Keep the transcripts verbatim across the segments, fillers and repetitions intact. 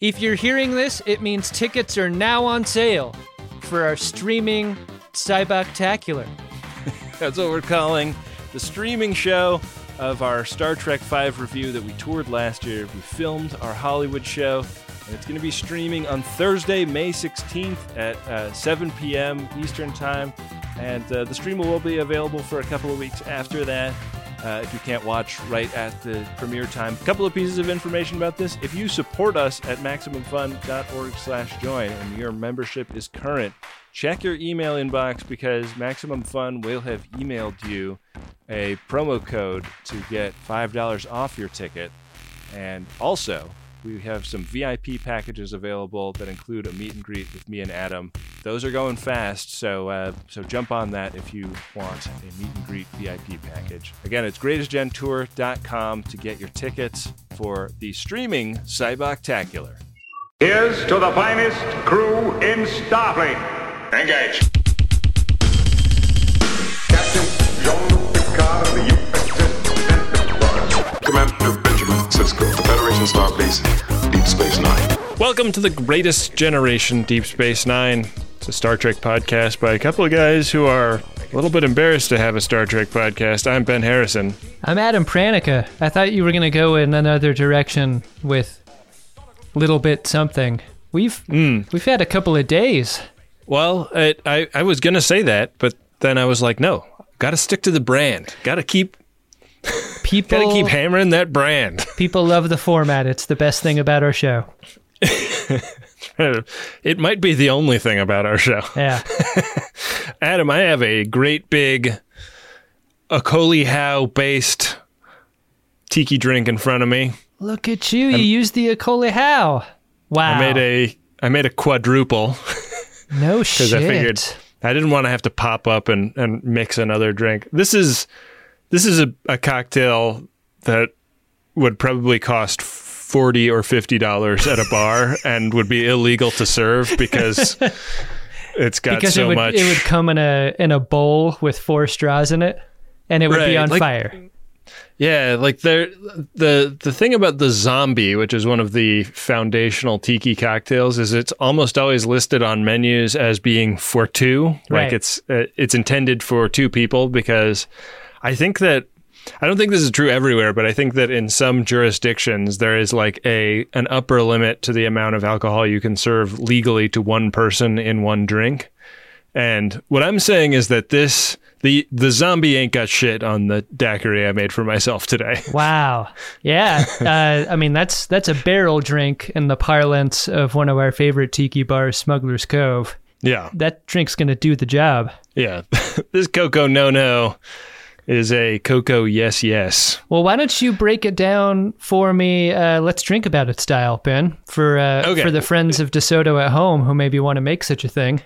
If you're hearing this, it means tickets are now on sale for our streaming Cyboctacular. That's what we're calling the streaming show of our Star Trek five review that we toured last year. We filmed our Hollywood show, and it's going to be streaming on Thursday, May sixteenth at uh, seven p.m. Eastern Time. And uh, the stream will be available for a couple of weeks after that. Uh, if you can't watch right at the premiere time. A couple of pieces of information about this. If you support us at MaximumFun.org slash join and your membership is current, check your email inbox because Maximum Fun will have emailed you a promo code to get five dollars off your ticket. And also, we have some V I P packages available that include a meet and greet with me and Adam. Those are going fast, so uh, so jump on that if you want a meet and greet V I P package. Again, it's greatest gen tour dot com to get your tickets for the streaming Cyboctacular. Here's to the finest crew in Starfleet. Engage. Captain Jean-Luc Picard of the U S S Enterprise. Commander Benjamin Sisko, the Federation Starbase, Deep Space Nine. Welcome to the Greatest Generation Deep Space Nine. It's a Star Trek podcast by a couple of guys who are a little bit embarrassed to have a Star Trek podcast. I'm Ben Harrison. I'm Adam Pranica. I thought you were going to go in another direction with little bit something. We've mm. we've had a couple of days. Well, I I, I was going to say that, but then I was like, no, got to stick to the brand. Got to keep people got to keep hammering that brand. People love the format. It's the best thing about our show. It might be the only thing about our show. Yeah. Adam, I have a great big Akoli Howe based tiki drink in front of me. Look at you. You I'm, used the Akoli Howe. Wow. I made a I made a quadruple. No shit. Because I figured I didn't want to have to pop up and, and mix another drink. This is this is a, a cocktail that would probably cost forty or fifty dollars at a bar and would be illegal to serve because it's got because so it would, much. It would come in a in a bowl with four straws in it, and it would right, be on like, fire. Yeah, like there, the the thing about the zombie, which is one of the foundational tiki cocktails, is it's almost always listed on menus as being for two. Right. Like it's uh, it's intended for two people because I think that. I don't think this is true everywhere, but I think that in some jurisdictions there is like a an upper limit to the amount of alcohol you can serve legally to one person in one drink. And what I'm saying is that this the the zombie ain't got shit on the daiquiri I made for myself today. Wow. Yeah. uh, I mean, that's that's a barrel drink in the parlance of one of our favorite tiki bars, Smuggler's Cove. Yeah. That drink's going to do the job. Yeah. This Coco No No is a Coco Yes Yes. Well, why don't you break it down for me? Uh, let's drink about it style, Ben, for uh, okay. for the friends of DeSoto at home who maybe want to make such a thing.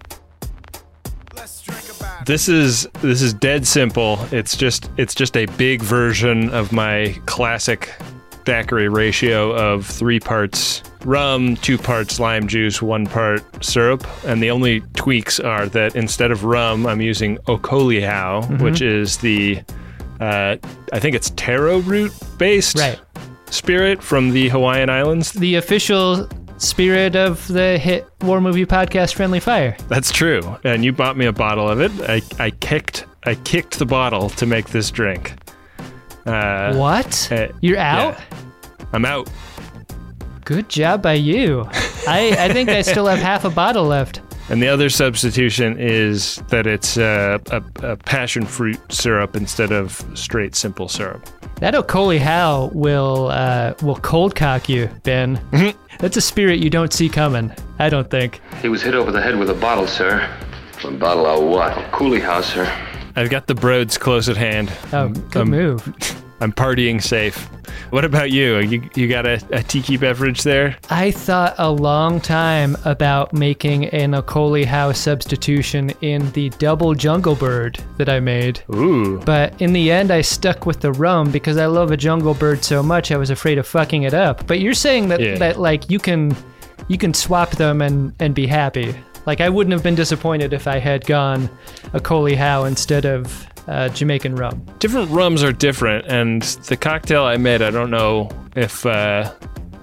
This is this is dead simple. It's just it's just a big version of my classic daiquiri ratio of three parts rum, two parts lime juice, one part syrup. And the only tweaks are that instead of rum, I'm using Akoli Howe, mm-hmm. which is the, uh, I think it's taro root based right. spirit from the Hawaiian Islands. The official spirit of the hit war movie podcast Friendly Fire. That's true. And you bought me a bottle of it. I, I kicked I kicked the bottle to make this drink. Uh, what? Uh, You're out? Yeah. I'm out. Good job by you. I, I think I still have half a bottle left. And the other substitution is that it's uh, a, a passion fruit syrup instead of straight simple syrup. That Akoli Howe will uh, will cold cock you, Ben. Mm-hmm. That's a spirit you don't see coming, I don't think. He was hit over the head with a bottle, sir. A bottle of what? Coolie House, sir. I've got the broads close at hand. Oh, good I'm, move. I'm partying safe. What about you? You you got a, a tiki beverage there? I thought a long time about making an Akoli Howe substitution in the double Jungle Bird that I made. Ooh. But in the end, I stuck with the rum because I love a Jungle Bird so much I was afraid of fucking it up. But you're saying that, yeah. that like you can you can swap them and, and be happy. Like I wouldn't have been disappointed if I had gone Akoli Howe instead of uh, Jamaican rum. Different rums are different, and the cocktail I made, I don't know if uh,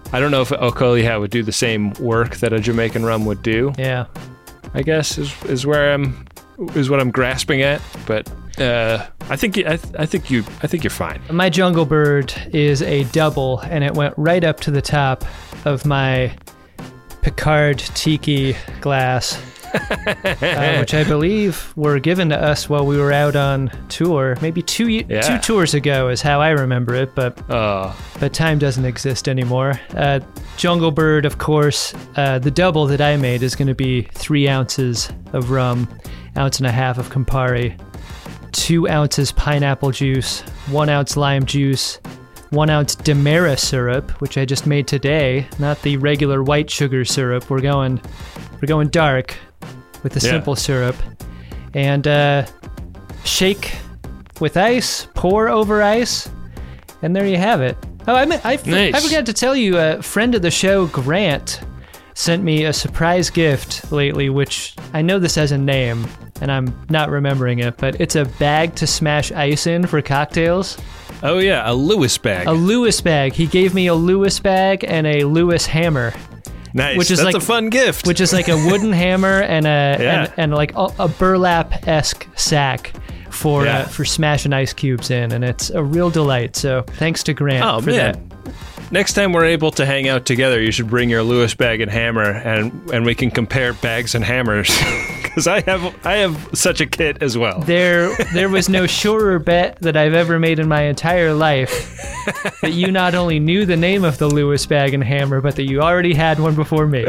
I don't know if Ocolia would do the same work that a Jamaican rum would do. Yeah. I guess is is where I'm is what I'm grasping at, but uh, I think you, I, th- I think you I think you're fine. My Jungle Bird is a double, and it went right up to the top of my Picard Tiki glass, uh, which I believe were given to us while we were out on tour, maybe two Yeah. two tours ago, is how I remember it. But Oh, but time doesn't exist anymore. Uh, Jungle Bird, of course, uh, the double that I made is going to be three ounces of rum, ounce and a half of Campari, two ounces pineapple juice, one ounce lime juice, one ounce Demerara syrup, which I just made today, not the regular white sugar syrup. We're going, we're going dark with the Yeah. simple syrup, and uh, shake with ice, pour over ice, and there you have it. Oh, I mean, I, f- Nice. I forgot to tell you, a friend of the show, Grant, sent me a surprise gift lately, which I know this has a name, and I'm not remembering it, but it's a bag to smash ice in for cocktails. oh yeah, a Lewis bag. A Lewis bag. He gave me a Lewis bag and a Lewis hammer, nice. which is That's like- a fun gift. which is like a wooden hammer and a Yeah. and, and like a, a burlap-esque sack for Yeah. uh, for smashing ice cubes in, and it's a real delight. So thanks to Grant oh for man. that. Next time we're able to hang out together, you should bring your Lewis bag and hammer, and and we can compare bags and hammers. Because I have I have such a kit as well. There there was no surer bet that I've ever made in my entire life that you not only knew the name of the Lewis bag and hammer, but that you already had one before me.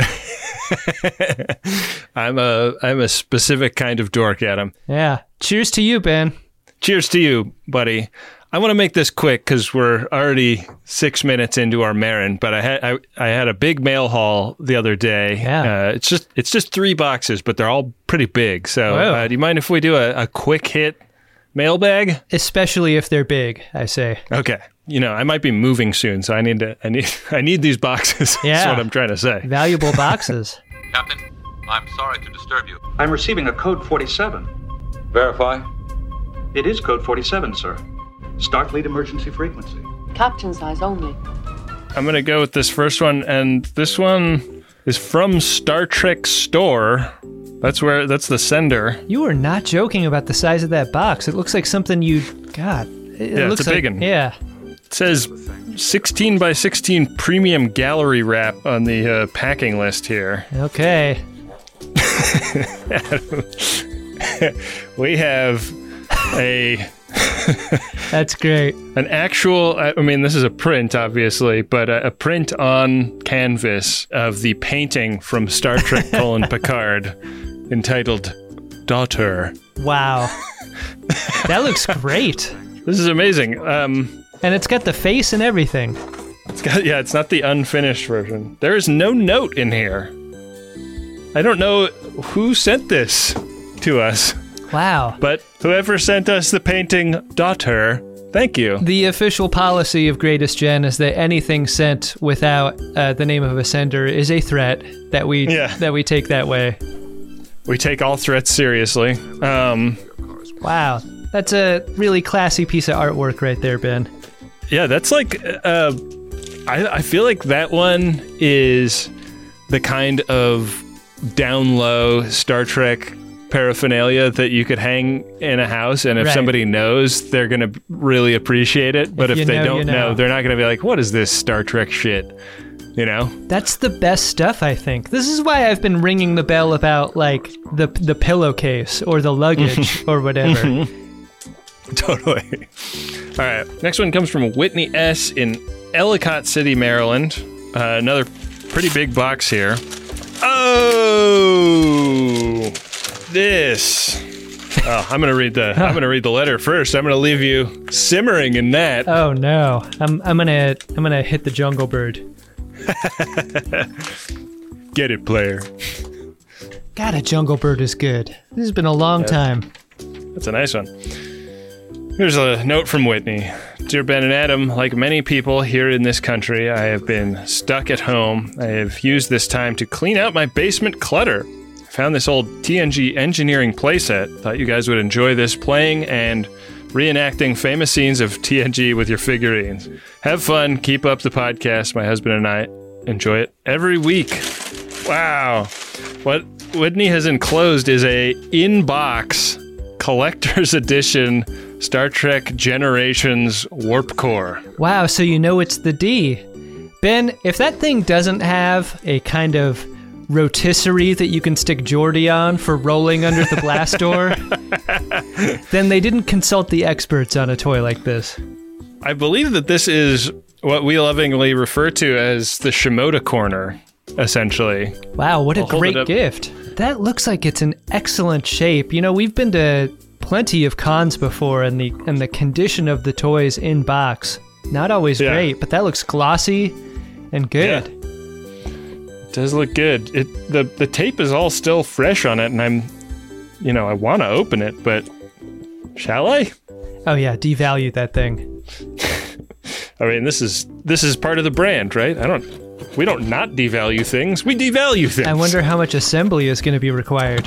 I'm a I'm a specific kind of dork, Adam. Yeah. Cheers to you, Ben. Cheers to you, buddy. I want to make this quick because we're already six minutes into our Marin, but I had I, I had a big mail haul the other day. Yeah. Uh, it's just it's just three boxes, but they're all pretty big. So Wow. uh, do you mind if we do a, a quick hit mailbag? Especially if they're big, I say. Okay. You know, I might be moving soon, so I need to I need I need these boxes. Yeah. That's what I'm trying to say. Valuable boxes. Captain, I'm sorry to disturb you. I'm receiving a code forty-seven. Verify. It is code forty-seven, sir. Starfleet emergency frequency. Captain's eyes only. I'm going to go with this first one, and this one is from Star Trek Store. That's where, that's the sender. You are not joking about the size of that box. It looks like something you, God. It Yeah, looks it's a like, big one. Yeah. It says sixteen by sixteen premium gallery wrap on the uh, packing list here. Okay. We have a That's great. an actual, I mean, this is a print, obviously, but a, a print on canvas of the painting from Star Trek colon Picard entitled Daughter. Wow. That looks great. This is amazing. Um, And it's got the face and everything. it's got, yeah, it's not the unfinished version. There is no note in here. I don't know who sent this to us, Wow. but whoever sent us the painting Daughter, thank you. The official policy of Greatest Gen is that anything sent without uh, the name of a sender is a threat that we Yeah. that we take that way. We take all threats seriously. Um, Wow. That's a really classy piece of artwork right there, Ben. yeah, that's like, uh, I, I feel like that one is the kind of down low Star Trek paraphernalia that you could hang in a house, and if Right. somebody knows, they're going to really appreciate it. But If if, you they know, don't you know. know. they're not going to be like, what is this Star Trek shit? You know? That's the best stuff, I think. This is why I've been ringing the bell about like the the pillowcase or the luggage or whatever. Totally. All right. Next one comes from Whitney S. in Ellicott City, Maryland. Uh, another pretty big box here. Oh, this. Oh, I'm gonna read the. I'm gonna read the letter first. I'm gonna leave you simmering in that. Oh no. I'm I'm gonna I'm gonna hit the Jungle Bird. Get it, player. God, a Jungle Bird is good. This has been a long time. That's a nice one. Here's a note from Whitney. Dear Ben and Adam, like many people here in this country, I have been stuck at home. I have used this time to clean out my basement clutter. I found this old T N G engineering playset. Thought you guys would enjoy this, playing and reenacting famous scenes of T N G with your figurines. Have fun. Keep up the podcast, my husband and I. enjoy it every week. Wow. What Whitney has enclosed is a in-box collector's edition Star Trek Generations Warp Core. Wow, so you know it's the D. Ben, if that thing doesn't have a kind of rotisserie that you can stick Geordi on for rolling under the blast door, then they didn't consult the experts on a toy like this. I believe that this is what we lovingly refer to as the Shimoda Corner, essentially. Wow, what a I'll hold it great up. gift. That looks like it's in excellent shape. You know, we've been to plenty of cons before, and the and the condition of the toys in box, not always Yeah. great, but that looks glossy and good. Yeah. It does look good. It the the tape is all still fresh on it, and I'm, you know, I want to open it, but shall I? Oh yeah, devalue that thing. I mean, this is this is part of the brand, right? I don't. We don't not devalue things. We devalue things. I wonder how much assembly is going to be required.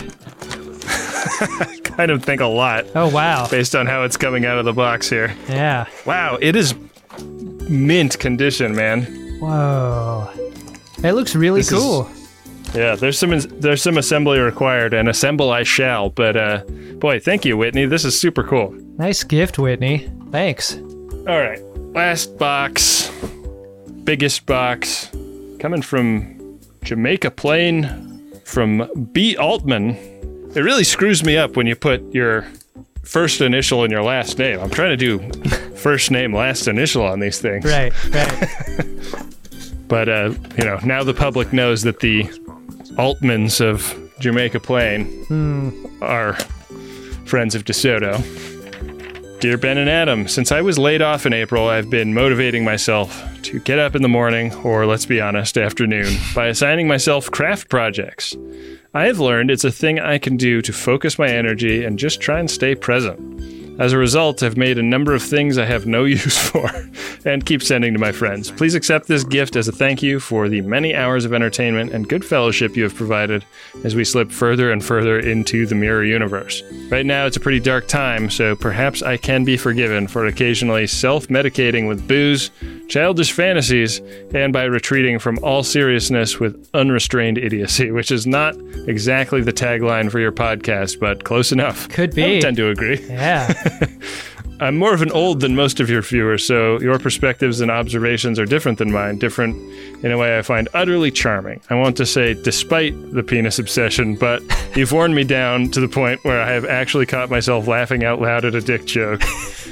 I kind of think a lot. Oh wow. Based on how it's coming out of the box here. Yeah. Wow, it is mint condition, man. Whoa. It looks really This cool. is- Yeah, there's some there's some assembly required, and assemble I shall. But uh, boy, thank you, Whitney. This is super cool. Nice gift, Whitney. Thanks. All right, last box, biggest box, coming from Jamaica Plain, from B. Altman. It really screws me up when you put your first initial in your last name. I'm trying to do first name, last initial on these things. Right, right. But, uh, you know, now the public knows that the Altmans of Jamaica Plain are friends of DeSoto. Dear Ben and Adam, since I was laid off in April, I've been motivating myself to get up in the morning, or let's be honest, afternoon, by assigning myself craft projects. I have learned it's a thing I can do to focus my energy and just try and stay present. As a result, I've made a number of things I have no use for and keep sending to my friends. Please accept this gift as a thank you for the many hours of entertainment and good fellowship you have provided as we slip further and further into the mirror universe. Right now, it's a pretty dark time, so perhaps I can be forgiven for occasionally self-medicating with booze, childish fantasies, and by retreating from all seriousness with unrestrained idiocy, which is not exactly the tagline for your podcast, but close enough. Could be. I would tend to agree. Yeah. I'm more of an old than most of your viewers, so your perspectives and observations are different than mine, different in a way I find utterly charming. I want to say despite the penis obsession, but you've worn me down to the point where I have actually caught myself laughing out loud at a dick joke.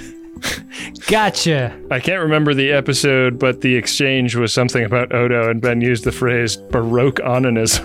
Gotcha. I can't remember the episode, but the exchange was something about Odo, and Ben used the phrase Baroque onanism.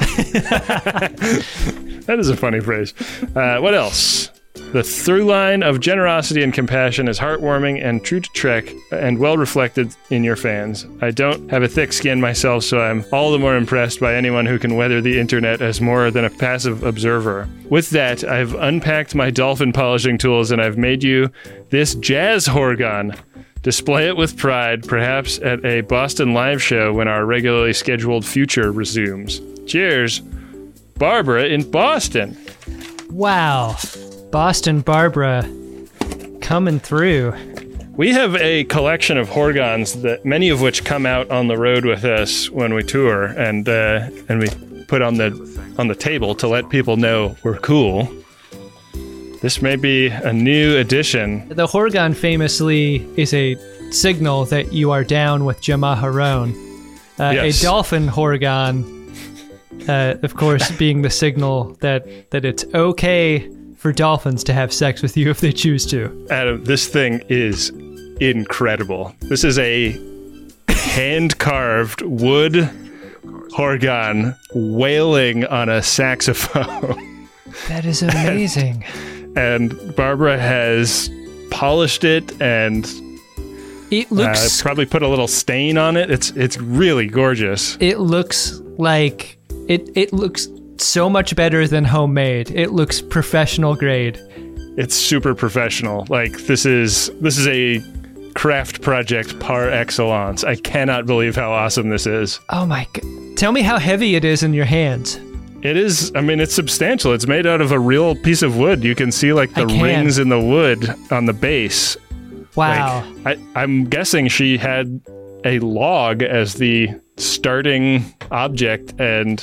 That is a funny phrase. Uh, what else? The through line of generosity and compassion is heartwarming and true to Trek and well reflected in your fans. I don't have a thick skin myself, so I'm all the more impressed by anyone who can weather the internet as more than a passive observer. With that, I've unpacked my dolphin polishing tools and I've made you this jazz horgon. Display it with pride, perhaps at a Boston live show when our regularly scheduled future resumes. Cheers, Barbara in Boston. Wow. Boston Barbara coming through. We have a collection of Horgons, that many of which come out on the road with us when we tour, and uh, and we put on the on the table to let people know we're cool. This may be a new addition. The Horgon famously is a signal that you are down with Jamaharon. Uh, Yes. A dolphin Horgon, uh, of course, being the signal that, that it's okay for dolphins to have sex with you if they choose to. Adam, this thing is incredible. This is a hand-carved wood Horgon wailing on a saxophone. That is amazing. And Barbara has polished it and It uh, looks probably put a little stain on it. It's it's really gorgeous. it looks like it it looks so much better than homemade. It looks professional grade. It's super professional. Like this is this is a craft project par excellence. I cannot believe how awesome this is. Oh my god. Tell me how heavy it is in your hands. It is, I mean, it's substantial. It's made out of a real piece of wood. You can see like I the can. rings in the wood on the base. Wow. Like, I, I'm guessing she had a log as the starting object, and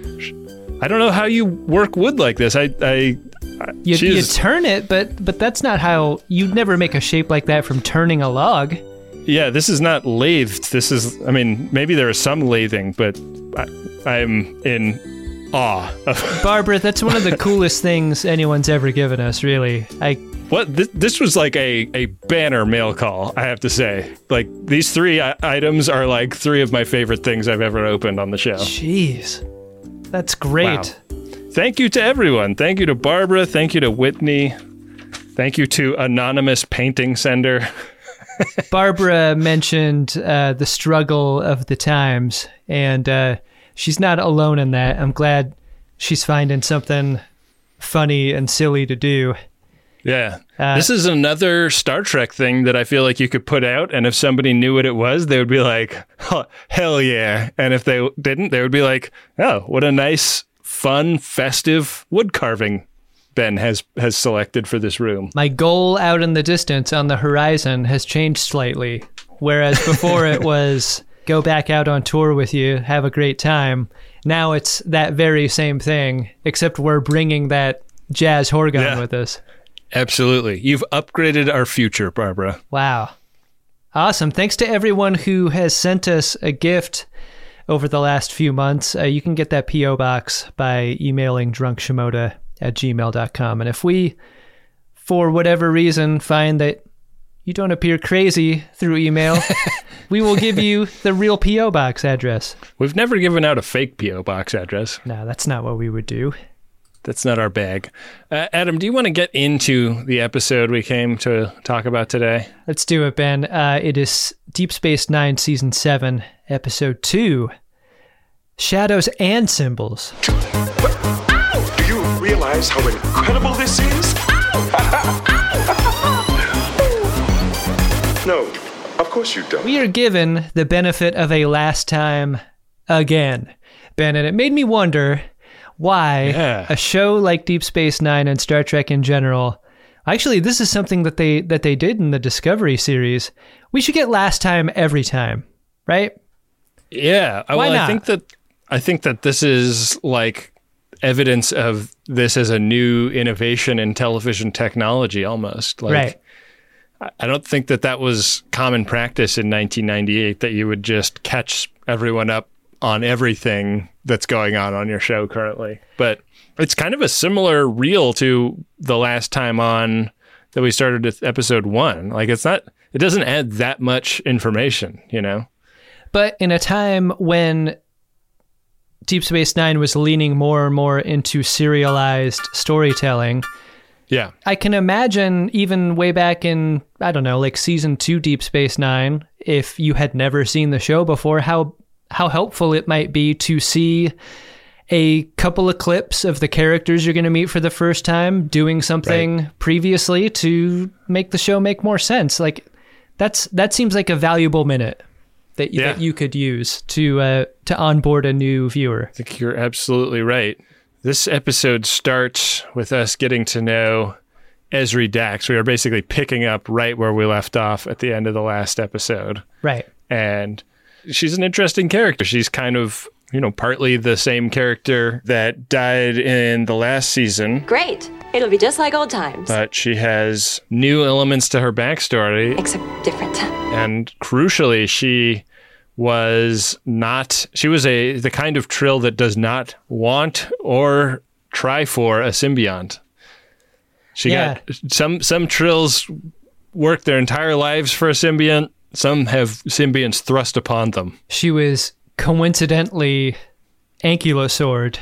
I don't know how you work wood like this. I, I, you, you turn it, but but that's not how you'd never make a shape like that from turning a log. Yeah, this is not lathed. This is, I mean, maybe there is some lathing, but I, I'm in awe. Barbara, that's one of the coolest things anyone's ever given us, really. I What this, this was like a, a banner mail call, I have to say. Like, these three I- items are like three of my favorite things I've ever opened on the show. Jeez, that's great. Wow. Thank you to everyone. Thank you to Barbara. Thank you to Whitney. Thank you to Anonymous Painting Sender. Barbara mentioned uh, the struggle of the times, and uh, she's not alone in that. I'm glad she's finding something funny and silly to do. Yeah. Uh, this is another Star Trek thing that I feel like you could put out, and if somebody knew what it was, they would be like, oh, hell yeah. And if they didn't, they would be like, oh, what a nice, fun, festive wood carving Ben has, has selected for this room. My goal out in the distance on the horizon has changed slightly, whereas before it was go back out on tour with you, have a great time. Now it's that very same thing, except we're bringing that jazz horgan Yeah. with us. Absolutely. You've upgraded our future, Barbara. Wow. Awesome. Thanks to everyone who has sent us a gift over the last few months. Uh, you can get that P O box by emailing drunkshimoda at gmail dot com. And if we, for whatever reason, find that you don't appear crazy through email, we will give you the real P O box address. We've never given out a fake P O box address. No, that's not what we would do. That's not our bag. Uh, Adam, do you want to get into the episode we came to talk about today? Let's do it, Ben. Uh, it is Deep Space Nine, Season seven, Episode two, Shadows and Symbols. Do you realize how incredible this is? No, of course you don't. We are given the benefit of a last time again, Ben, and it made me wonder why Yeah. a show like Deep Space Nine and Star Trek in general, actually this is something that they that they did in the Discovery series, we should get last time every time, right? Yeah. Why well, not? I think that I think that this is like evidence of this as a new innovation in television technology almost. Like, Right. I- I don't think that that was common practice in nineteen ninety-eight, that you would just catch everyone up on everything that's going on on your show currently. But it's kind of a similar reel to the last time on that we started with episode one. Like, it's not, it doesn't add that much information, you know? But in a time when Deep Space Nine was leaning more and more into serialized storytelling, Yeah. I can imagine even way back in, I don't know, like season two Deep Space Nine, if you had never seen the show before, how how helpful it might be to see a couple of clips of the characters you're going to meet for the first time doing something Right. previously to make the show make more sense. Like that's that seems like a valuable minute that, Yeah. that you could use to uh, to onboard a new viewer. I think you're absolutely right. This episode starts with us getting to know Ezri Dax. We are basically picking up right where we left off at the end of the last episode. Right. And she's an interesting character. She's kind of, you know, partly the same character that died in the last season, Great. It'll be just like old times. but she has new elements to her backstory. Except different. And crucially, she was not, she was a the kind of Trill that does not want or try for a symbiont. She Yeah. got some some Trills work their entire lives for a symbiont. Some have symbionts thrust upon them. She was coincidentally ankylosaur'd.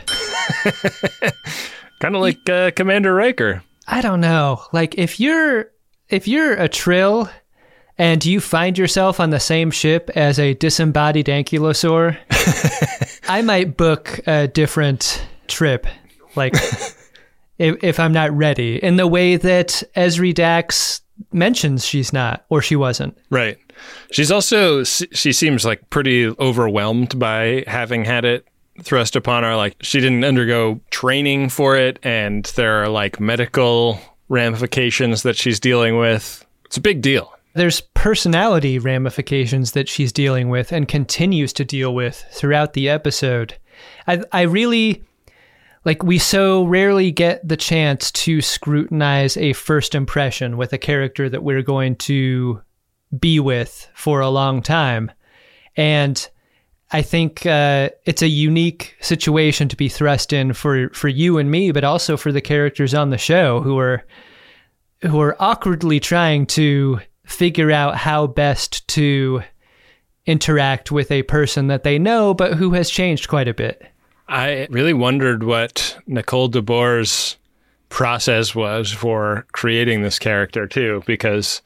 Kind of like uh, Commander Riker. I don't know. Like if you're if you're a Trill and you find yourself on the same ship as a disembodied ankylosaur, I might book a different trip. Like if if I'm not ready, in the way that Ezri Dax mentions she's not, or she wasn't. Right. She's also, she seems like pretty overwhelmed by having had it thrust upon her. Like, she didn't undergo training for it, and there are like medical ramifications that she's dealing with. It's a big deal. There's personality ramifications that she's dealing with and continues to deal with throughout the episode. I, I really, like, we so rarely get the chance to scrutinize a first impression with a character that we're going to be with for a long time. And I think uh, it's a unique situation to be thrust in for, for you and me, but also for the characters on the show who are who are awkwardly trying to figure out how best to interact with a person that they know, but who has changed quite a bit. I really wondered what Nicole DeBoer's process was for creating this character too, because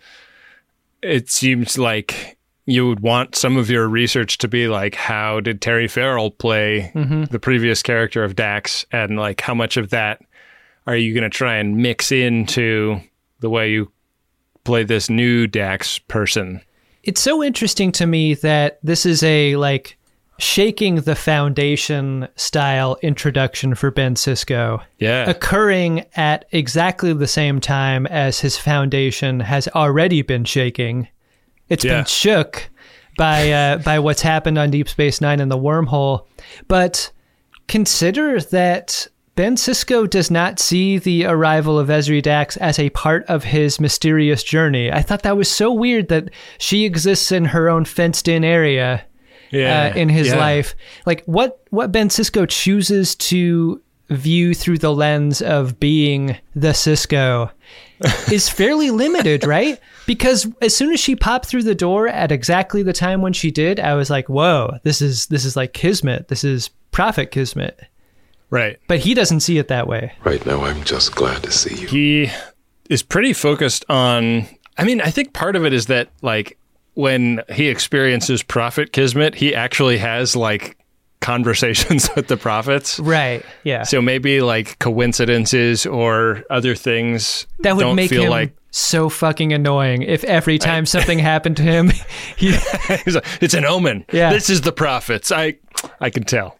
it seems like you would want some of your research to be like, how did Terry Farrell play mm-hmm. the previous character of Dax? And like, how much of that are you going to try and mix into the way you play this new Dax person? It's so interesting to me that this is a like shaking the foundation style introduction for Ben Sisko. Yeah. Occurring at exactly the same time as his foundation has already been shaking. It's yeah. been shook by uh, by what's happened on Deep Space Nine and the wormhole. But consider that Ben Sisko does not see the arrival of Ezri Dax as a part of his mysterious journey. I thought that was so weird that she exists in her own fenced-in area yeah. uh, in his yeah. life. Like, what, what Ben Sisko chooses to view through the lens of being the Sisko is fairly limited, right? Because as soon as she popped through the door at exactly the time when she did, I was like, whoa, this is this is like Kismet. This is Prophet Kismet. Right. But he doesn't see it that way. Right now, I'm just glad to see you. He is pretty focused on, I mean, I think part of it is that, like, when he experiences Prophet Kismet, he actually has, like, conversations with the prophets. Right, yeah. So maybe, like, coincidences or other things that would don't make feel him like... so fucking annoying if every time something happened to him, he... He's like, it's an omen. Yeah. This is the prophets. I I can tell.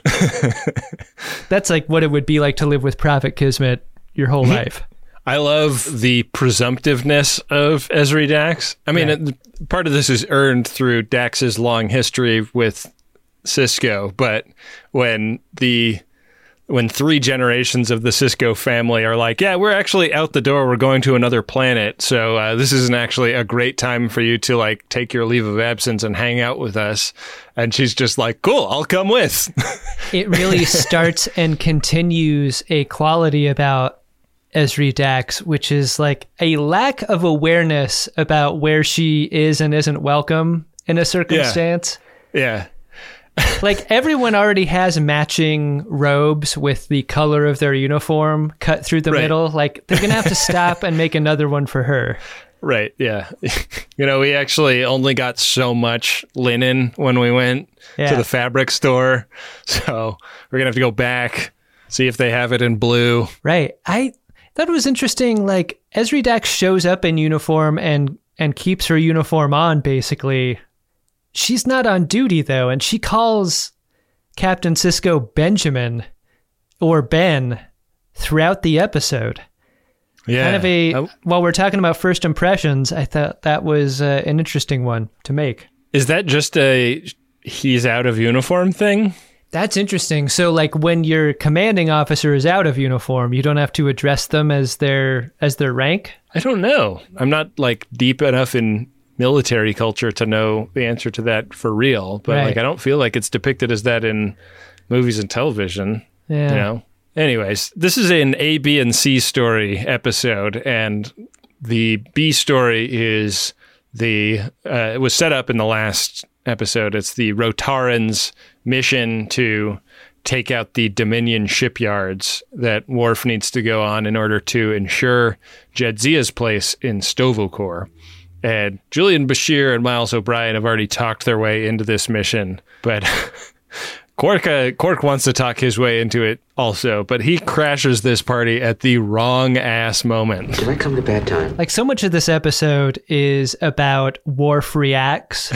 That's like what it would be like to live with Prophet Kismet your whole life. I love the presumptiveness of Ezri Dax. I mean, yeah. it, part of this is earned through Dax's long history with Sisko, but when the when three generations of the Sisko family are like, yeah, we're actually out the door, we're going to another planet, so uh, this isn't actually a great time for you to like take your leave of absence and hang out with us. And she's just like, cool, I'll come with. It really starts and continues a quality about Ezri Dax, which is like a lack of awareness about where she is and isn't welcome in a circumstance. Yeah. yeah. Like, everyone already has matching robes with the color of their uniform cut through the right. middle. Like, they're going to have to stop and make another one for her. Right, yeah. You know, we actually only got so much linen when we went yeah. to the fabric store. So we're going to have to go back, see if they have it in blue. Right. I thought it was interesting, like, Ezri Dax shows up in uniform and, and keeps her uniform on, basically. She's not on duty, though, and she calls Captain Sisko Benjamin or Ben throughout the episode. Yeah. Kind of a, I, while we're talking about first impressions, I thought that was uh, an interesting one to make. Is that just a he's out of uniform thing? That's interesting. So, like, when your commanding officer is out of uniform, you don't have to address them as their as their rank? I don't know. I'm not, like, deep enough in military culture to know the answer to that for real, but right. like I don't feel like it's depicted as that in movies and television. Yeah. You know. Anyways, this is an A, B, and C story episode, and the B story is the uh, it was set up in the last episode. It's the Rotarans' mission to take out the Dominion shipyards that Worf needs to go on in order to ensure Jadzia's place in Sto-vo-kor. And Julian Bashir and Miles O'Brien have already talked their way into this mission, but Quark, uh, Quark wants to talk his way into it also, but he crashes this party at the wrong ass moment. Did I come to bad time? Like, so much of this episode is about Worf reacts,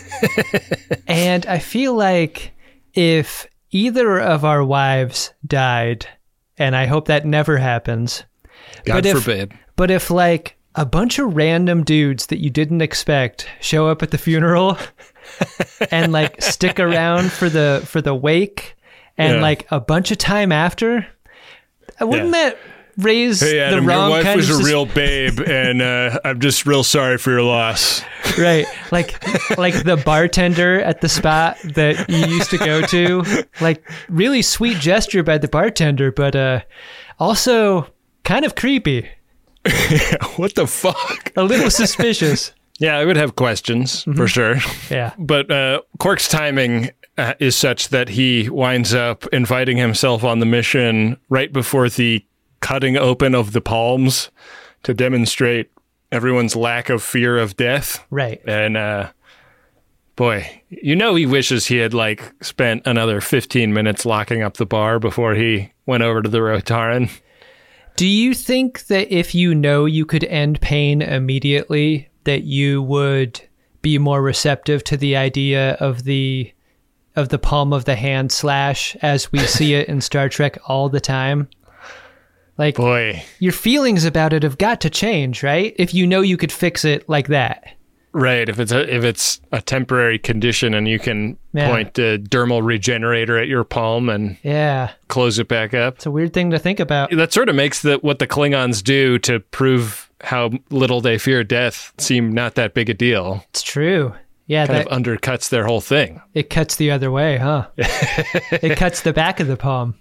and I feel like if either of our wives died, and I hope that never happens, God but if, forbid. But if, like, a bunch of random dudes that you didn't expect show up at the funeral and like stick around for the for the wake and Yeah. like a bunch of time after. Wouldn't Yeah. that raise Hey, the Adam, wrong your wife kind was of a sus- real babe, and uh, I'm just real sorry for your loss. right? Like like the bartender at the spot that you used to go to. Like really sweet gesture by the bartender, but uh, also kind of creepy. What the fuck? A little suspicious. Yeah, I would have questions for sure. Yeah. But uh, Quark's timing uh, is such that he winds up inviting himself on the mission right before the cutting open of the palms to demonstrate everyone's lack of fear of death. Right. And uh, boy, you know he wishes he had like spent another fifteen minutes locking up the bar before he went over to the Rotaran. Do you think that if you know you could end pain immediately, that you would be more receptive to the idea of the of the palm of the hand slash as we see it in Star Trek all the time? Like, Boy, your feelings about it have got to change, right? If you know you could fix it like that. right. If it's a if it's a temporary condition and you can Yeah. point a dermal regenerator at your palm and Yeah. close it back up. It's a weird thing to think about. That sort of makes the what the Klingons do to prove how little they fear death seem not that big a deal. It's true. Yeah, Kind that of undercuts their whole thing. it cuts the other way, huh? It cuts the back of the palm.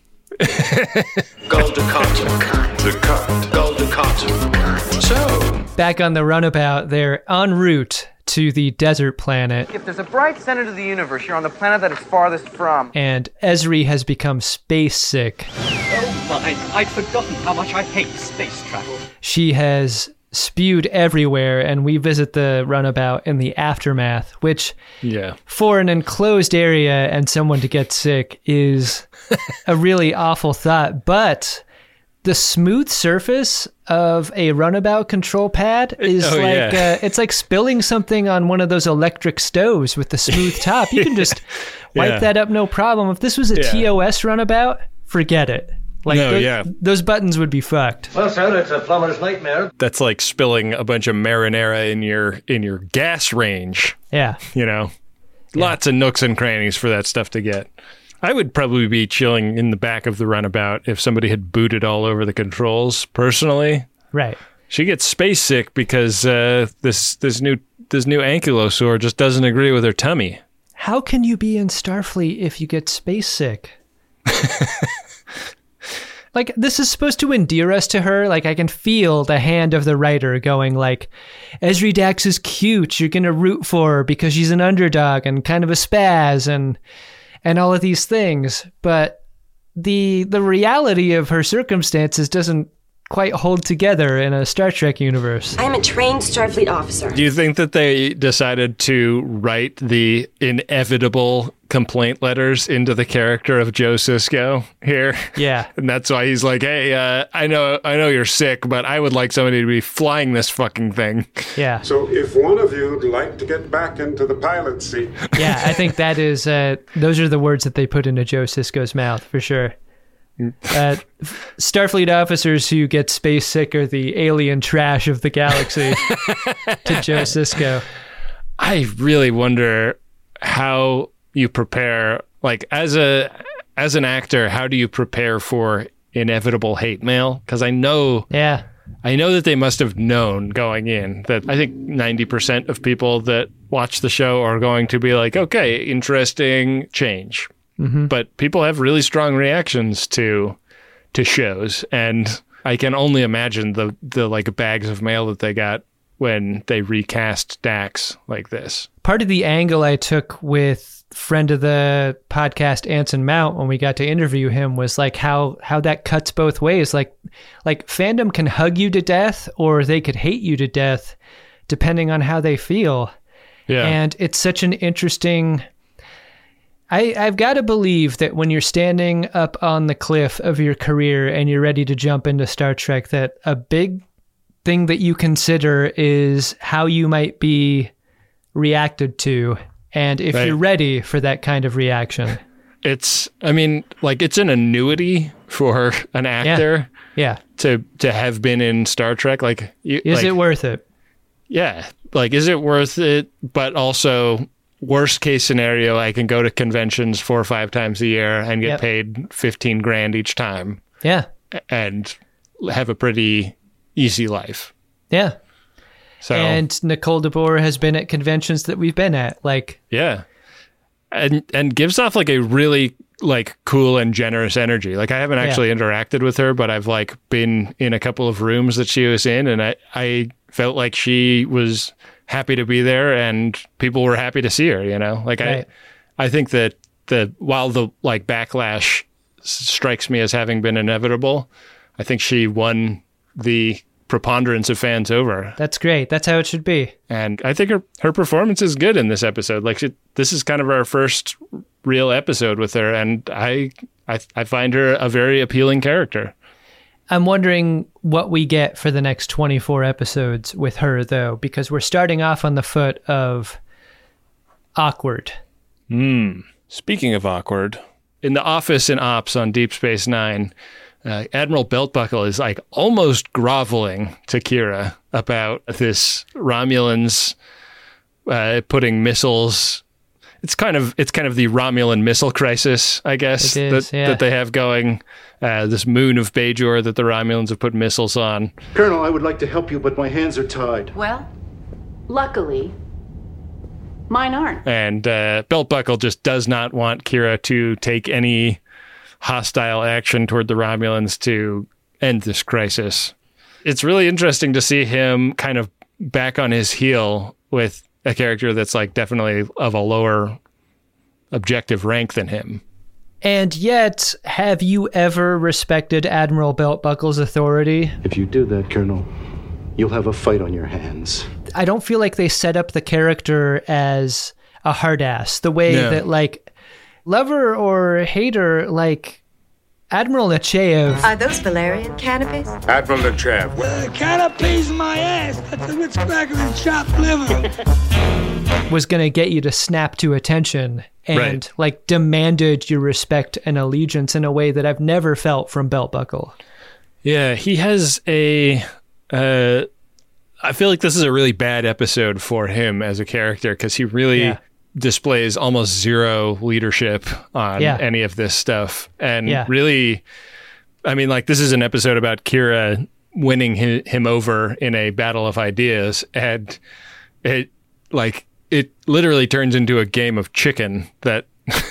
Golden Carter. The cut. Golden Carter. So, Back on the runabout, they're en route to the desert planet, If there's a bright center to the universe, you're on the planet that it's farthest from. and Ezri has become space sick. Oh my, I'd forgotten how much I hate space travel. She has spewed everywhere, and we visit the runabout in the aftermath, which, Yeah. for an enclosed area and someone to get sick, is a really awful thought. But the smooth surface of a runabout control pad is Oh, like yeah. uh, it's like spilling something on one of those electric stoves with the smooth top. You can just wipe Yeah. that up, no problem. If this was a Yeah. T O S runabout, forget it. Like No, tho- yeah. those buttons would be fucked. well, sir, it's a plumber's nightmare. That's like spilling a bunch of marinara in your in your gas range, Yeah. you know. Lots of nooks and crannies for that stuff to get. I would probably be chilling in the back of the runabout if somebody had booted all over the controls personally. Right. She gets space sick because uh, this this new this new ankylosaur just doesn't agree with her tummy. How can you be in Starfleet if you get space sick? Like, this is supposed to endear us to her. Like, I can feel the hand of the writer going like, Ezri Dax is cute. You're going to root for her because she's an underdog and kind of a spaz and and all of these things. But the the reality of her circumstances doesn't quite hold together in a Star Trek universe. I am a trained Starfleet officer. Do you think that they decided to write the inevitable complaint letters into the character of Joe Sisko here? Yeah. And that's why he's like, hey, uh, I know I know you're sick, but I would like somebody to be flying this fucking thing. Yeah. So if one of you'd like to get back into the pilot seat. Yeah, I think that is, uh, those are the words that they put into Joe Sisko's mouth, for sure. Uh, Starfleet officers who get space sick are the alien trash of the galaxy to Joe Sisko. I really wonder how you prepare, like as a as an actor, how do you prepare for inevitable hate mail? Because I know, Yeah. I know that they must have known going in that I think ninety percent of people that watch the show are going to be like, okay, interesting change. Mm-hmm. But people have really strong reactions to to shows, and I can only imagine the the like bags of mail that they got when they recast Dax like this. Part of the angle I took with friend of the podcast Anson Mount when we got to interview him was like how how that cuts both ways. Like like fandom can hug you to death or they could hate you to death depending on how they feel. Yeah. And it's such an interesting I, I've got to believe that when you're standing up on the cliff of your career and you're ready to jump into Star Trek, that a big thing that you consider is how you might be reacted to and if Right. you're ready for that kind of reaction. It's, I mean, like it's an annuity for an actor Yeah. To to have been in Star Trek, like, you, is like, it worth it? Yeah, like, is it worth it? But also, worst case scenario, I can go to conventions four or five times a year and get Yep. paid fifteen grand each time. Yeah. And have a pretty easy life. Yeah. So, and Nicole DeBoer has been at conventions that we've been at. Like, yeah. And and gives off like a really like cool and generous energy. Like, I haven't actually Yeah. interacted with her, but I've like been in a couple of rooms that she was in, and I, I felt like she was happy to be there and people were happy to see her, you know? Like, Right. I I think that the while the like backlash s- strikes me as having been inevitable, I think she won the preponderance of fans over. that's great. That's how it should be. And I think her, her performance is good in this episode. Like, she, this is kind of our first real episode with her, and I, I I find her a very appealing character. I'm wondering what we get for the next twenty-four episodes with her, though, because we're starting off on the foot of awkward. Hmm. Speaking of awkward, in the office in Ops on Deep Space Nine, uh, Admiral Beltbuckle is like almost groveling to Kira about this Romulans uh, putting missiles. It's kind of it's kind of the Romulan missile crisis, I guess, It is, that, yeah. that they have going. Uh, this moon of Bajor that the Romulans have put missiles on. Colonel, I would like to help you, but my hands are tied. Well, luckily, mine aren't. And uh, Beltbuckle just does not want Kira to take any hostile action toward the Romulans to end this crisis. It's really interesting to see him kind of back on his heel with a character that's like definitely of a lower objective rank than him. And yet, have you ever respected Admiral Beltbuckle's authority? If you do that, Colonel, you'll have a fight on your hands. I don't feel like they set up the character as a hard ass the way No. that, like, lover or hater, like Admiral Nechayev Are those Valerian canopies? Admiral Nechayev. The canopies my ass. That's a rich cracker and chopped liver. was going to get you to snap to attention and Right. like demanded your respect and allegiance in a way that I've never felt from Beltbuckle. Yeah, he has a. Uh, I feel like this is a really bad episode for him as a character because he really Yeah. displays almost zero leadership on Yeah. any of this stuff. And Yeah. really, I mean, like, this is an episode about Kira winning hi- him over in a battle of ideas. And it, like, it literally turns into a game of chicken that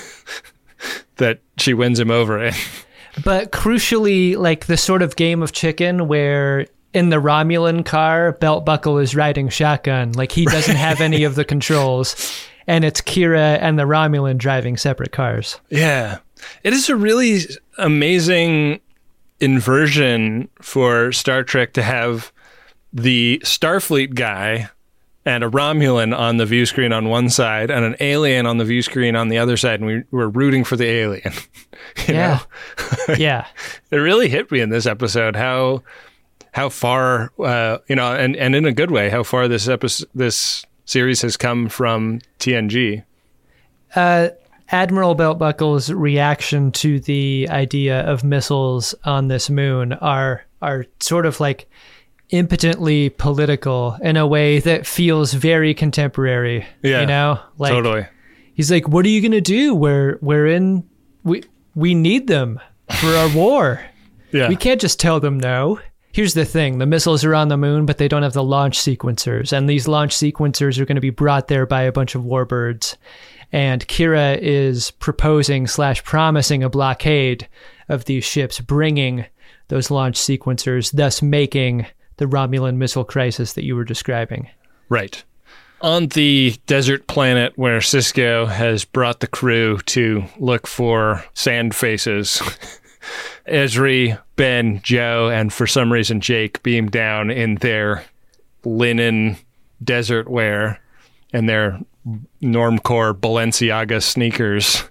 that she wins him over in. But crucially, like the sort of game of chicken where in the Romulan car, Beltbuckle is riding shotgun. Like he doesn't have any of the controls. And it's Kira and the Romulan driving separate cars. Yeah. It is a really amazing inversion for Star Trek to have the Starfleet guy and a Romulan on the view screen on one side and an alien on the view screen on the other side, and we were rooting for the alien. you Yeah. know? Yeah. It really hit me in this episode how how far uh, you know, and, and in a good way, how far this episode this series has come from T N G. Uh, Admiral Beltbuckle's reaction to the idea of missiles on this moon are are sort of like impotently political in a way that feels very contemporary. Yeah, you know, like totally. He's like, "What are you gonna do? We're we're in we we need them for our war. Yeah, we can't just tell them no." Here's the thing. The missiles are on the moon, but they don't have the launch sequencers. And these launch sequencers are going to be brought there by a bunch of warbirds. And Kira is proposing slash promising a blockade of these ships, bringing those launch sequencers, thus making the Romulan missile crisis that you were describing. Right. On the desert planet where Sisko has brought the crew to look for sand faces, Esri, Ben, Joe, and for some reason Jake beam down in their linen desert wear and their Normcore Balenciaga sneakers.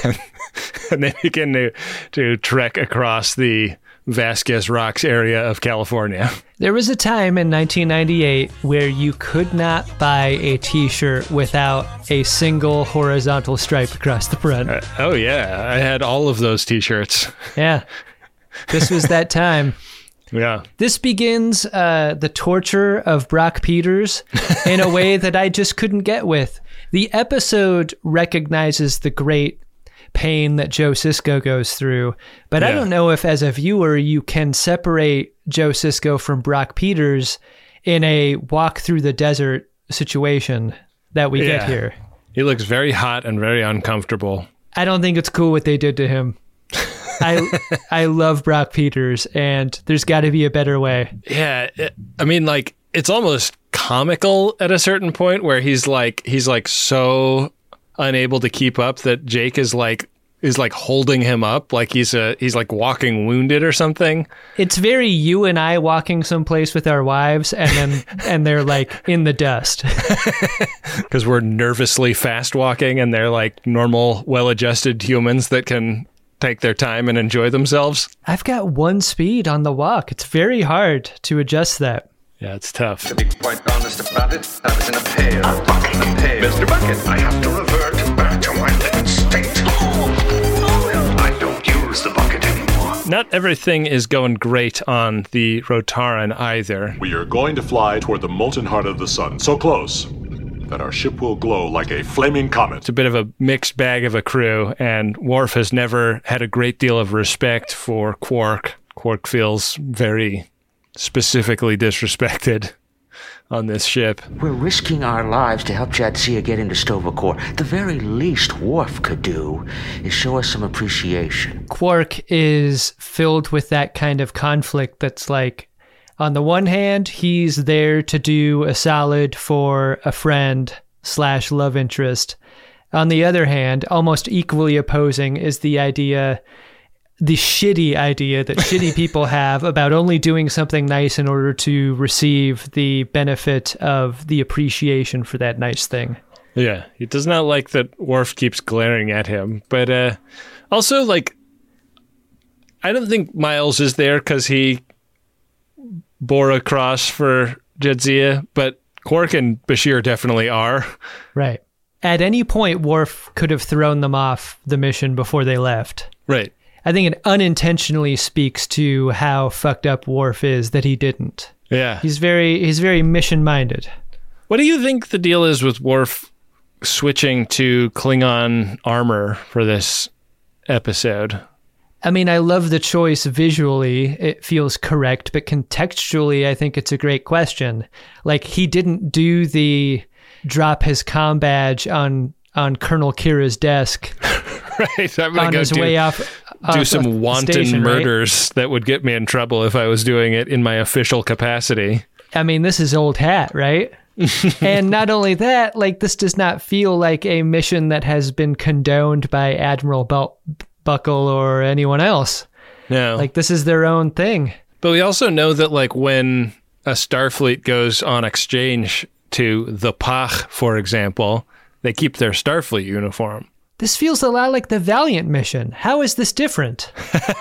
And they begin to, to trek across the Vasquez Rocks area of California. There was a time in nineteen ninety-eight where you could not buy a t-shirt without a single horizontal stripe across the front. Uh, oh, yeah. I had all of those t-shirts. Yeah. This was that time. Yeah. This begins uh, the torture of Brock Peters in a way that I just couldn't get with. The episode recognizes the great pain that Joe Sisko goes through, but yeah. I don't know if as a viewer you can separate Joe Sisko from Brock Peters in a walk through the desert situation that we yeah. get here. He looks very hot and very uncomfortable. I don't think it's cool what they did to him. I I love Brock Peters, and there's got to be a better way. Yeah, it, I mean, like, it's almost comical at a certain point where he's like he's like so unable to keep up that Jake is like is like holding him up like he's a he's like walking wounded or something. It's very you and I walking someplace with our wives, and then and they're like in the dust because we're nervously fast walking, and they're like normal, well-adjusted humans that can take their time and enjoy themselves. I've got one speed on the walk. It's very hard to adjust that. Yeah, it's tough. To be quite honest about it, I was in a pail. A bucket. A pail. Mister Bucket, I have to revert back to my living state. I don't use the bucket anymore. Not everything is going great on the Rotaran either. We are going to fly toward the molten heart of the sun, so close that our ship will glow like a flaming comet. It's a bit of a mixed bag of a crew, and Worf has never had a great deal of respect for Quark. Quark feels very specifically disrespected on this ship. We're risking our lives to help Jadzia get into Sto-vo-kor. The very least Worf could do is show us some appreciation. Quark is filled with that kind of conflict that's like, on the one hand, he's there to do a solid for a friend slash love interest. On the other hand, almost equally opposing is the idea, the shitty idea that shitty people have about only doing something nice in order to receive the benefit of the appreciation for that nice thing. Yeah, he does not like that Worf keeps glaring at him. But uh, also, like, I don't think Miles is there because he bore a cross for Jadzia, but Quark and Bashir definitely are. Right. At any point, Worf could have thrown them off the mission before they left. Right. I think it unintentionally speaks to how fucked up Worf is that he didn't. Yeah. He's very he's very mission-minded. What do you think the deal is with Worf switching to Klingon armor for this episode? I mean, I love the choice visually. It feels correct, but contextually, I think it's a great question. Like, he didn't do the drop his comm badge on, on Colonel Kira's desk right. I'm gonna on go his do, way off. Do off, some off wanton station, murders right? that would get me in trouble if I was doing it in my official capacity. I mean, this is old hat, right? And not only that, like, this does not feel like a mission that has been condoned by Admiral Bel- Buckle or anyone else. No. Like, this is their own thing. But we also know that, like, when a Starfleet goes on exchange to the Pach, for example, they keep their Starfleet uniform. This feels a lot like the Valiant mission. How is this different?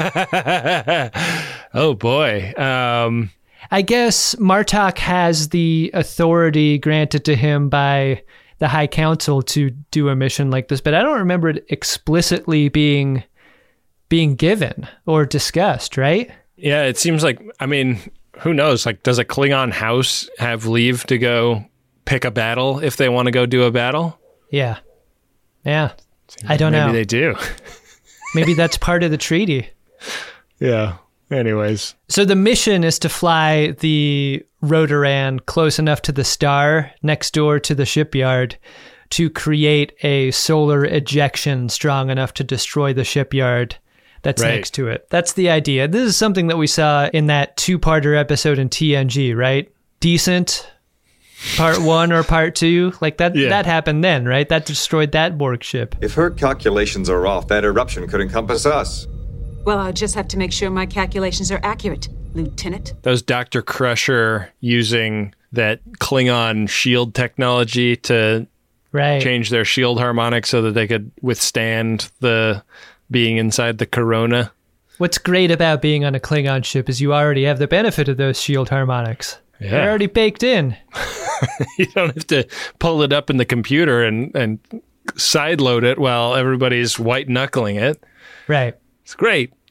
Oh, boy. Um, I guess Martok has the authority granted to him by the High Council to do a mission like this, but I don't remember it explicitly being being given or discussed, right? Yeah, it seems like, I mean, who knows? Like, does a Klingon house have leave to go pick a battle if they want to go do a battle? Yeah. Yeah. I don't Maybe know. Maybe they do. Maybe that's part of the treaty. Yeah. Anyways. So the mission is to fly the Rotoran close enough to the star next door to the shipyard to create a solar ejection strong enough to destroy the shipyard that's right. next to it. That's the idea. This is something that we saw in that two-parter episode in T N G, right? Decent part one or part two. Like that yeah. that happened then, right? That destroyed that Borg ship. If her calculations are off, that eruption could encompass us. Well, I'll just have to make sure my calculations are accurate, Lieutenant. That was Doctor Crusher using that Klingon shield technology to right. change their shield harmonic so that they could withstand the being inside the corona. What's great about being on a Klingon ship is you already have the benefit of those shield harmonics. Yeah. They're already baked in. You don't have to pull it up in the computer and, and sideload it while everybody's white-knuckling it. Right. It's great.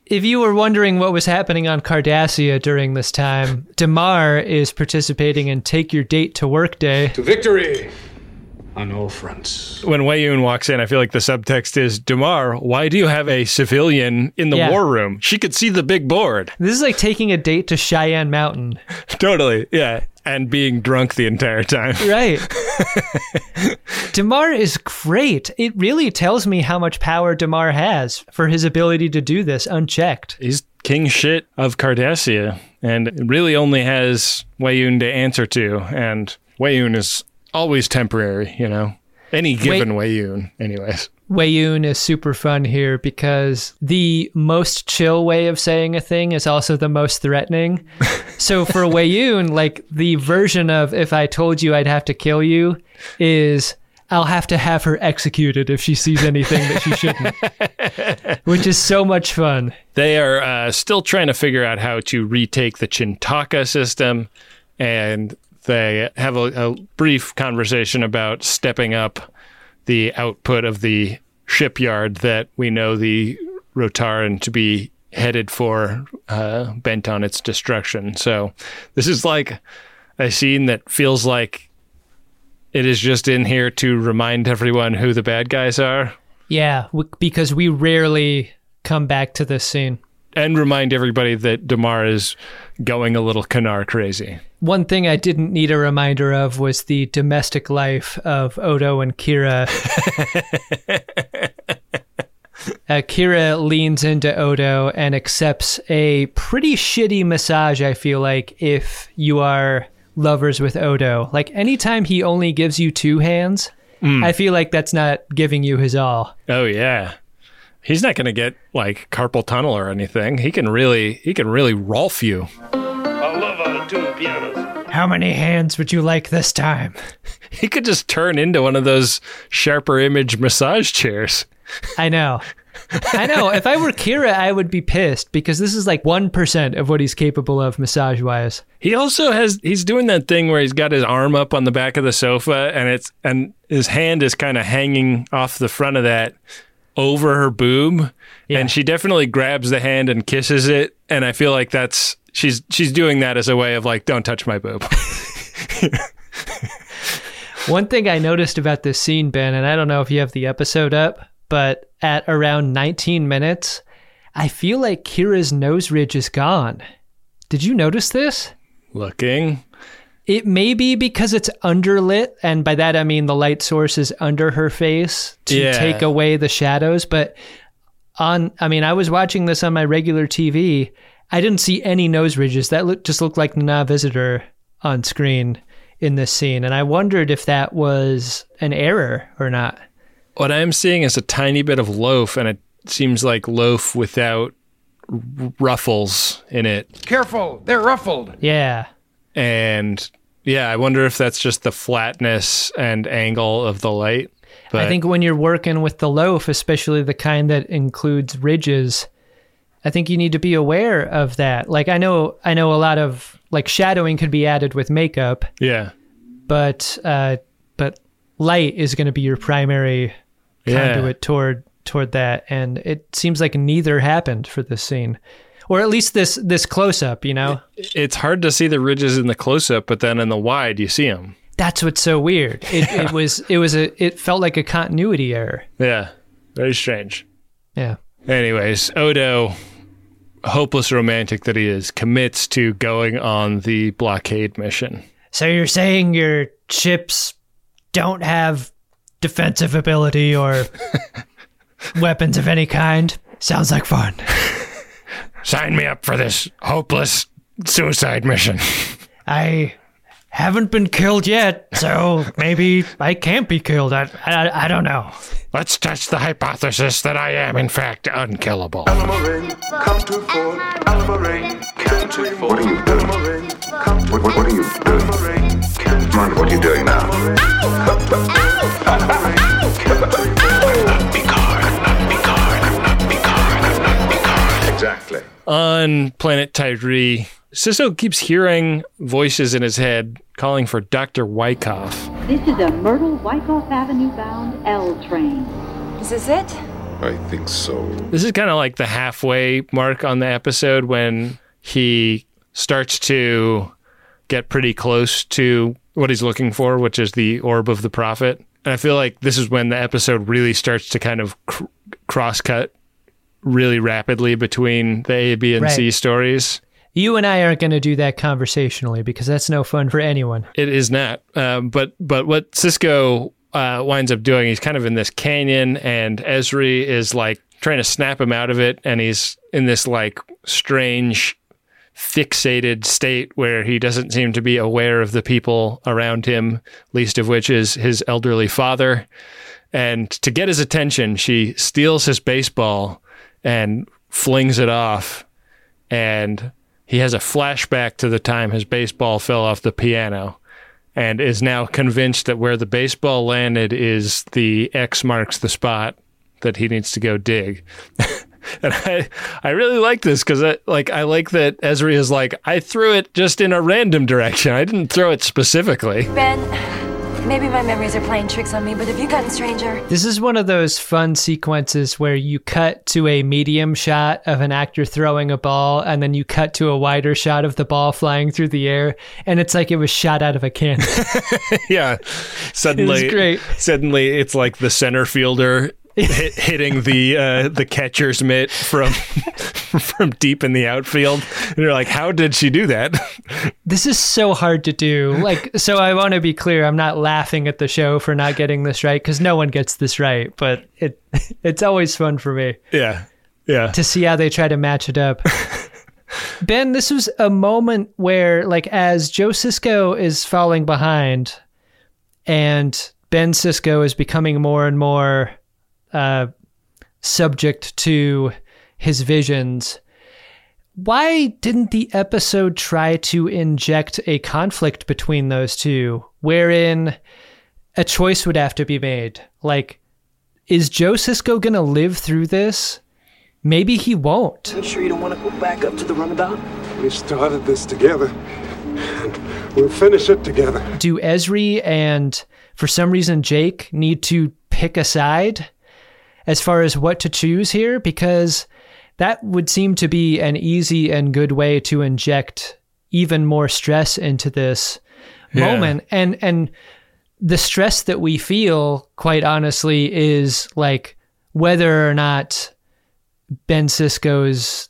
If you were wondering what was happening on Cardassia during this time, Damar is participating in Take Your Date to Work Day. To victory on all fronts. When Wei Yun walks in, I feel like the subtext is, Damar, why do you have a civilian in the Yeah. war room? She could see the big board. This is like taking a date to Cheyenne Mountain. Totally, yeah. And being drunk the entire time. Right. Damar is great. It really tells me how much power Damar has for his ability to do this unchecked. He's king shit of Cardassia, and really only has Wei Yun to answer to, and Wei Yun is always temporary, you know? Any given Wei Yun, anyways. Wei Yun is super fun here because the most chill way of saying a thing is also the most threatening. So for Wei Yun, like the version of if I told you I'd have to kill you is I'll have to have her executed if she sees anything that she shouldn't, which is so much fun. They are uh, still trying to figure out how to retake the Chintaka system, and they have a, a brief conversation about stepping up the output of the shipyard that we know the Rotaran to be headed for, uh, bent on its destruction. So this is like a scene that feels like it is just in here to remind everyone who the bad guys are. Yeah, w- because we rarely come back to this scene. And remind everybody that Damar is going a little Kanar crazy. One thing I didn't need a reminder of was the domestic life of Odo and Kira. uh, Kira leans into Odo and accepts a pretty shitty massage, I feel like, if you are lovers with Odo. Like, anytime he only gives you two hands, mm. I feel like that's not giving you his all. Oh, yeah. He's not going to get, like, carpal tunnel or anything. He can really, he can really Rolf you. I love out-of-tune pianos. How many hands would you like this time? He could just turn into one of those sharper image massage chairs. I know. I know. If I were Kira, I would be pissed because this is like one percent of what he's capable of massage-wise. He also has, he's doing that thing where he's got his arm up on the back of the sofa and it's, and his hand is kind of hanging off the front of that over her boob. Yeah. And she definitely grabs the hand and kisses it. And I feel like that's, she's, she's doing that as a way of like, don't touch my boob. One thing I noticed about this scene, Ben, and I don't know if you have the episode up, but at around nineteen minutes, I feel like Kira's nose ridge is gone. Did you notice this? Looking. It may be because it's underlit, and by that I mean the light source is under her face to yeah. take away the shadows. But on, I mean, I was watching this on my regular T V. I didn't see any nose ridges. That look, just looked like Nana Visitor on screen in this scene. And I wondered if that was an error or not. What I'm seeing is a tiny bit of loaf, and it seems like loaf without r- ruffles in it. Careful, they're ruffled. Yeah. And yeah, I wonder if that's just the flatness and angle of the light. But I think when you're working with the loaf, especially the kind that includes ridges, I think you need to be aware of that. Like I know, I know a lot of like shadowing could be added with makeup. Yeah. But uh, but light is going to be your primary conduit yeah. toward toward that, and it seems like neither happened for this scene, or at least this this close up. You know, it's hard to see the ridges in the close up, but then in the wide you see them. That's what's so weird. It, yeah. it was it was a it felt like a continuity error. Yeah, very strange. Yeah. Anyways, Odo, hopeless romantic that he is, commits to going on the blockade mission. So you're saying your ships don't have defensive ability or weapons of any kind? Sounds like fun. Sign me up for this hopeless suicide mission. I haven't been killed yet, so maybe I can't be killed. I, I, I don't know. Let's test the hypothesis that I am, in fact, unkillable. Alamarin, come to Fort. Alamarin, come to Fort. What are you doing? What, what, what are you doing? Mind what you're doing now. Exactly. On planet Tyree, Sisso keeps hearing voices in his head calling for Doctor Wyckoff. This is a Myrtle Wyckoff Avenue bound L train. Is this it? I think so. This is kind of like the halfway mark on the episode when he starts to get pretty close to what he's looking for, which is the orb of the prophet. And I feel like this is when the episode really starts to kind of cr- cross-cut really rapidly between the A, B, and right. C stories. You and I aren't going to do that conversationally because that's no fun for anyone. It is not. Um, but but what Sisko uh, winds up doing, he's kind of in this canyon, and Ezri is like trying to snap him out of it, and he's in this like strange fixated state where he doesn't seem to be aware of the people around him, least of which is his elderly father. And to get his attention, she steals his baseball and flings it off, and he has a flashback to the time his baseball fell off the piano and is now convinced that where the baseball landed is the X marks the spot that he needs to go dig. And I, I really like this because I, like, I like that Ezri is like, I threw it just in a random direction. I didn't throw it specifically. Ben, maybe my memories are playing tricks on me, but have you gotten stranger? This is one of those fun sequences where you cut to a medium shot of an actor throwing a ball, and then you cut to a wider shot of the ball flying through the air, and it's like it was shot out of a cannon. Yeah. Suddenly, it's great. Suddenly it's like the center fielder hit, hitting the uh, the catcher's mitt from from deep in the outfield. And you're like, how did she do that? This is so hard to do. Like, so I want to be clear, I'm not laughing at the show for not getting this right, because no one gets this right, but it it's always fun for me. Yeah. Yeah. To see how they try to match it up. Ben, this was a moment where, like, as Joe Sisko is falling behind and Ben Sisko is becoming more and more uh, subject to his visions, why didn't the episode try to inject a conflict between those two, wherein a choice would have to be made? Like, is Joe Sisko going to live through this? Maybe he won't. Are you sure you don't want to go back up to the runabout? We started this together, and we'll finish it together. Do Ezri and, for some reason, Jake need to pick a side as far as what to choose here? Because that would seem to be an easy and good way to inject even more stress into this yeah. moment. And and the stress that we feel, quite honestly, is like whether or not Ben Sisko's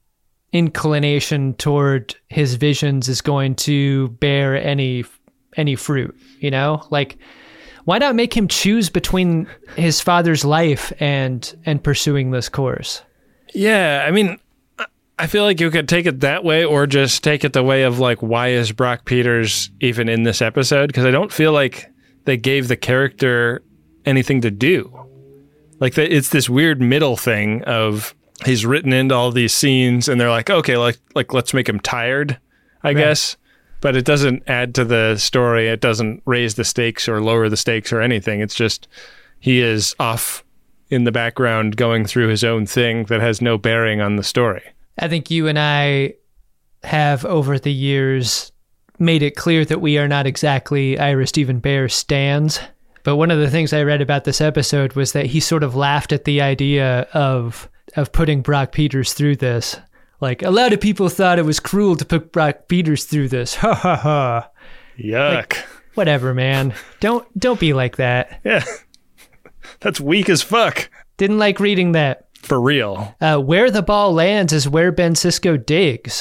inclination toward his visions is going to bear any any fruit, you know? Like, why not make him choose between his father's life and and pursuing this course? Yeah, I mean, I feel like you could take it that way or just take it the way of, like, why is Brock Peters even in this episode? Because I don't feel like they gave the character anything to do. Like, the, it's this weird middle thing of he's written into all these scenes and they're like, okay, like, like let's make him tired, I right. guess. But it doesn't add to the story. It doesn't raise the stakes or lower the stakes or anything. It's just he is off in the background going through his own thing that has no bearing on the story. I think you and I have over the years made it clear that we are not exactly Ira Steven Behr stans. But one of the things I read about this episode was that he sort of laughed at the idea of of putting Brock Peters through this. Like, a lot of people thought it was cruel to put Brock Peters through this. Ha ha ha. Yuck. Like, whatever, man. Don't don't be like that. Yeah. That's weak as fuck. Didn't like reading that. For real. Uh, where the ball lands is where Ben Sisko digs.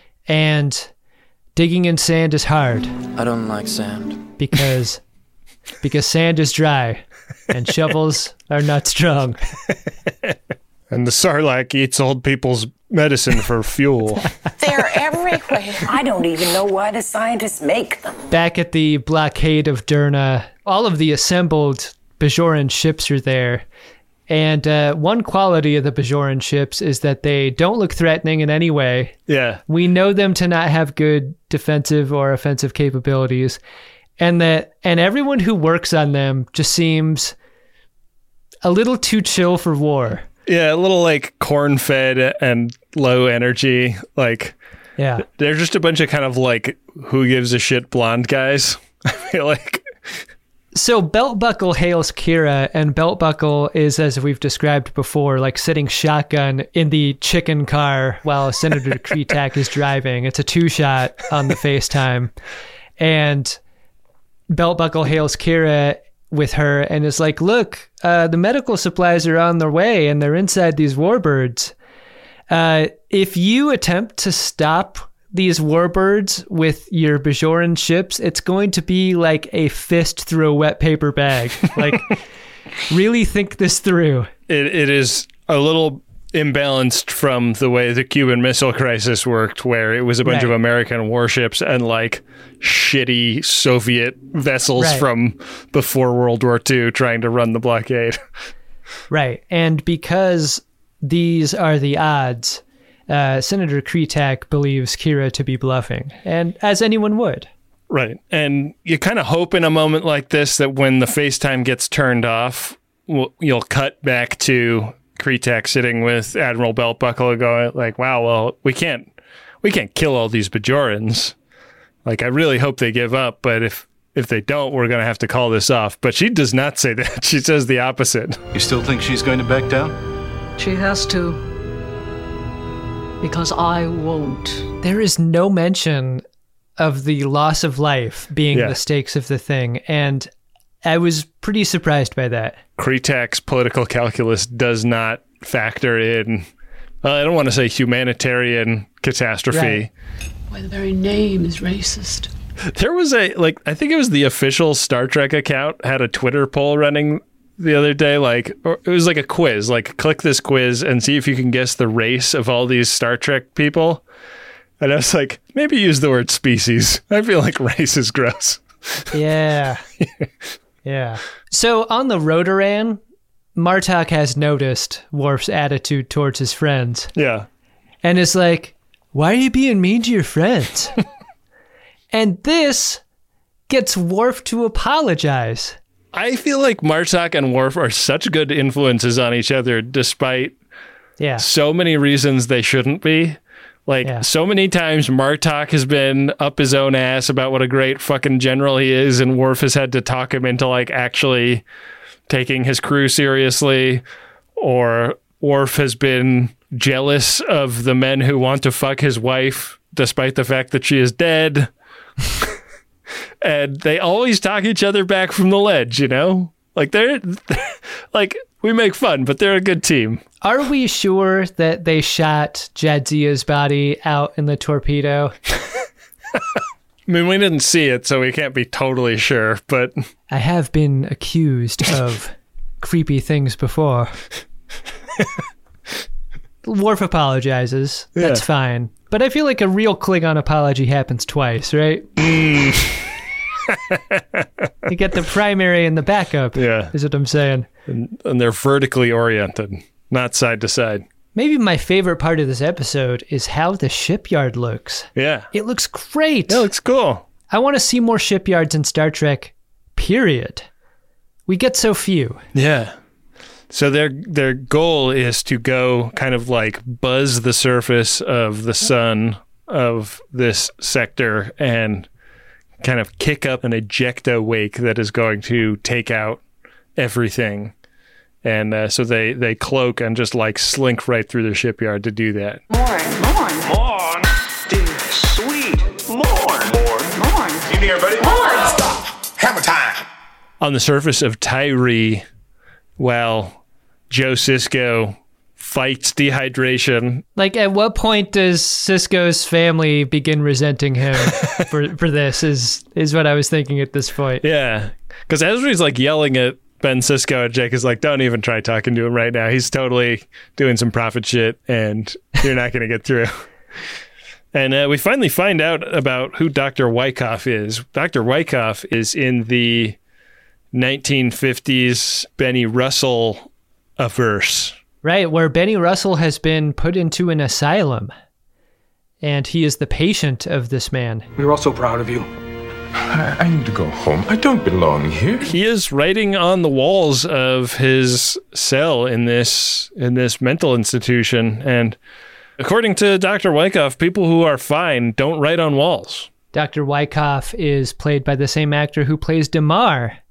And digging in sand is hard. I don't like sand. Because because sand is dry and shovels are not strong. And the Sarlacc eats old people's medicine for fuel. They're everywhere. I don't even know why the scientists make them. Back at the blockade of Derna, all of the assembled Bajoran ships are there. And uh, one quality of the Bajoran ships is that they don't look threatening in any way. Yeah. We know them to not have good defensive or offensive capabilities. And that and everyone who works on them just seems a little too chill for war. Yeah, a little like corn-fed and low energy. Like, yeah, they're just a bunch of kind of like who gives a shit blonde guys. I feel like So Belt Buckle hails Kira, and Belt Buckle is, as we've described before, like sitting shotgun in the chicken car while Senator Kretak is driving. It's a two-shot on the FaceTime. And Belt Buckle hails Kira with her and is like, look, uh, the medical supplies are on their way, and they're inside these warbirds. Uh, if you attempt to stop these warbirds with your Bajoran ships, it's going to be like a fist through a wet paper bag. Like, really think this through. It It is a little imbalanced from the way the Cuban Missile Crisis worked, where it was a bunch Right. of American warships and like shitty Soviet vessels Right. from before World War Two trying to run the blockade. Right. And because these are the odds, uh, Senator Kretak believes Kira to be bluffing, and as anyone would. Right. And you kind of hope in a moment like this that when the FaceTime gets turned off, we'll, you'll cut back to Kretak sitting with Admiral Belt Buckle going like, wow, well, we can't, we can't kill all these Bajorans. Like, I really hope they give up, but if, if they don't, we're going to have to call this off. But she does not say that. She says the opposite. You still think she's going to back down? She has to. Because I won't. There is no mention of the loss of life being Yeah. the stakes of the thing, and I was pretty surprised by that. Kretak's political calculus does not factor in, well, I don't want to say humanitarian catastrophe. Right. Why, the very name is racist. There was a, like, I think it was the official Star Trek account had a Twitter poll running the other day, like, or it was like a quiz, like, click this quiz and see if you can guess the race of all these Star Trek people. And I was like, maybe use the word species. I feel like race is gross. Yeah. Yeah. So on the Rotoran, Martok has noticed Worf's attitude towards his friends. Yeah. And is like, why are you being mean to your friends? And this gets Worf to apologize. I feel like Martok and Worf are such good influences on each other, despite Yeah. so many reasons they shouldn't be. Like, Yeah. so many times Martok has been up his own ass about what a great fucking general he is, and Worf has had to talk him into, like, actually taking his crew seriously. Or Worf has been jealous of the men who want to fuck his wife, despite the fact that she is dead. And they always talk each other back from the ledge, you know? Like, they're, like, we make fun, but they're a good team. Are we sure that they shot Jadzia's body out in the torpedo? I mean, we didn't see it, so we can't be totally sure, but... I have been accused of creepy things before. Worf apologizes. That's Yeah. fine. But I feel like a real Klingon apology happens twice, right? You get the primary and the backup, Yeah. is what I'm saying. And, and they're vertically oriented, not side to side. Maybe my favorite part of this episode is how the shipyard looks. Yeah. It looks great. It looks cool. I want to see more shipyards in Star Trek, period. We get so few. Yeah. So their their goal is to go kind of like buzz the surface of the sun of this sector and kind of kick up an ejecta wake that is going to take out everything. And uh, so they, they cloak and just like slink right through the shipyard to do that. Morn, morn, Morn. Dude, sweet. Morn. Morn. morn. You need everybody? Morn. Stop. Hammer time. On the surface of Tyree, while Joe Sisko fights dehydration. Like, at what point does Sisko's family begin resenting him for, for this is, is what I was thinking at this point. Yeah. Because Ezri's like yelling at Ben Sisko, and Jake is like, don't even try talking to him right now. He's totally doing some prophet shit, and you're not going to get through. And uh, we finally find out about who Doctor Wyckoff is. Doctor Wyckoff is in the nineteen fifties Benny Russell averse. Right, where Benny Russell has been put into an asylum. And he is the patient of this man. We're all so proud of you. I, I need to go home. I don't belong here. He is writing on the walls of his cell in this in this mental institution, and according to Doctor Wyckoff, people who are fine don't write on walls. Doctor Wyckoff is played by the same actor who plays Damar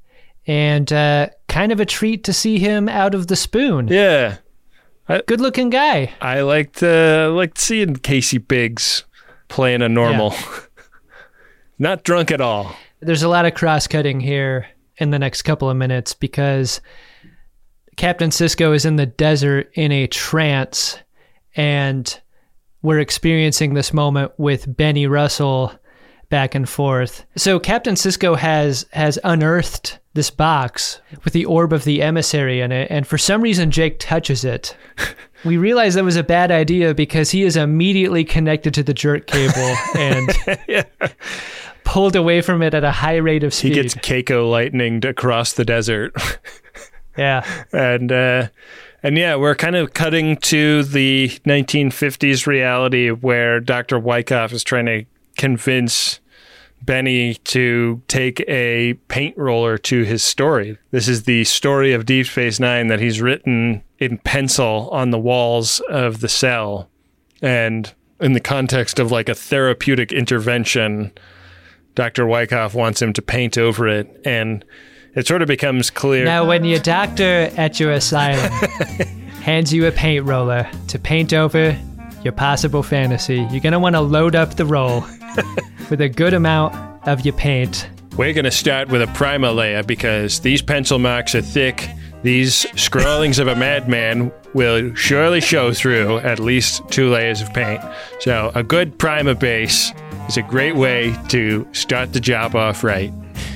And uh, kind of a treat to see him out of the spoon. Yeah. Good looking guy. I liked, uh, liked seeing Casey Biggs playing a normal. Yeah. Not drunk at all. There's a lot of cross-cutting here in the next couple of minutes because Captain Sisko is in the desert in a trance, and we're experiencing this moment with Benny Russell back and forth. So Captain Sisko has has unearthed this box with the orb of the emissary in it, and for some reason Jake touches it. We realize that was a bad idea because he is immediately connected to the jerk cable and yeah. pulled away from it at a high rate of speed. He gets Keiko lightninged across the desert. Yeah. And uh, and yeah, we're kind of cutting to the nineteen fifties reality where Doctor Wyckoff is trying to convince Benny to take a paint roller to his story. This is the story of Deep Space Nine that he's written in pencil on the walls of the cell. And in the context of like a therapeutic intervention, Doctor Wyckoff wants him to paint over it. And it sort of becomes clear. Now, when your doctor at your asylum hands you a paint roller to paint over your possible fantasy, you're going to want to load up the roll with a good amount of your paint. We're going to start with a primer layer because these pencil marks are thick. These scrawlings of a madman will surely show through at least two layers of paint. So a good primer base is a great way to start the job off right.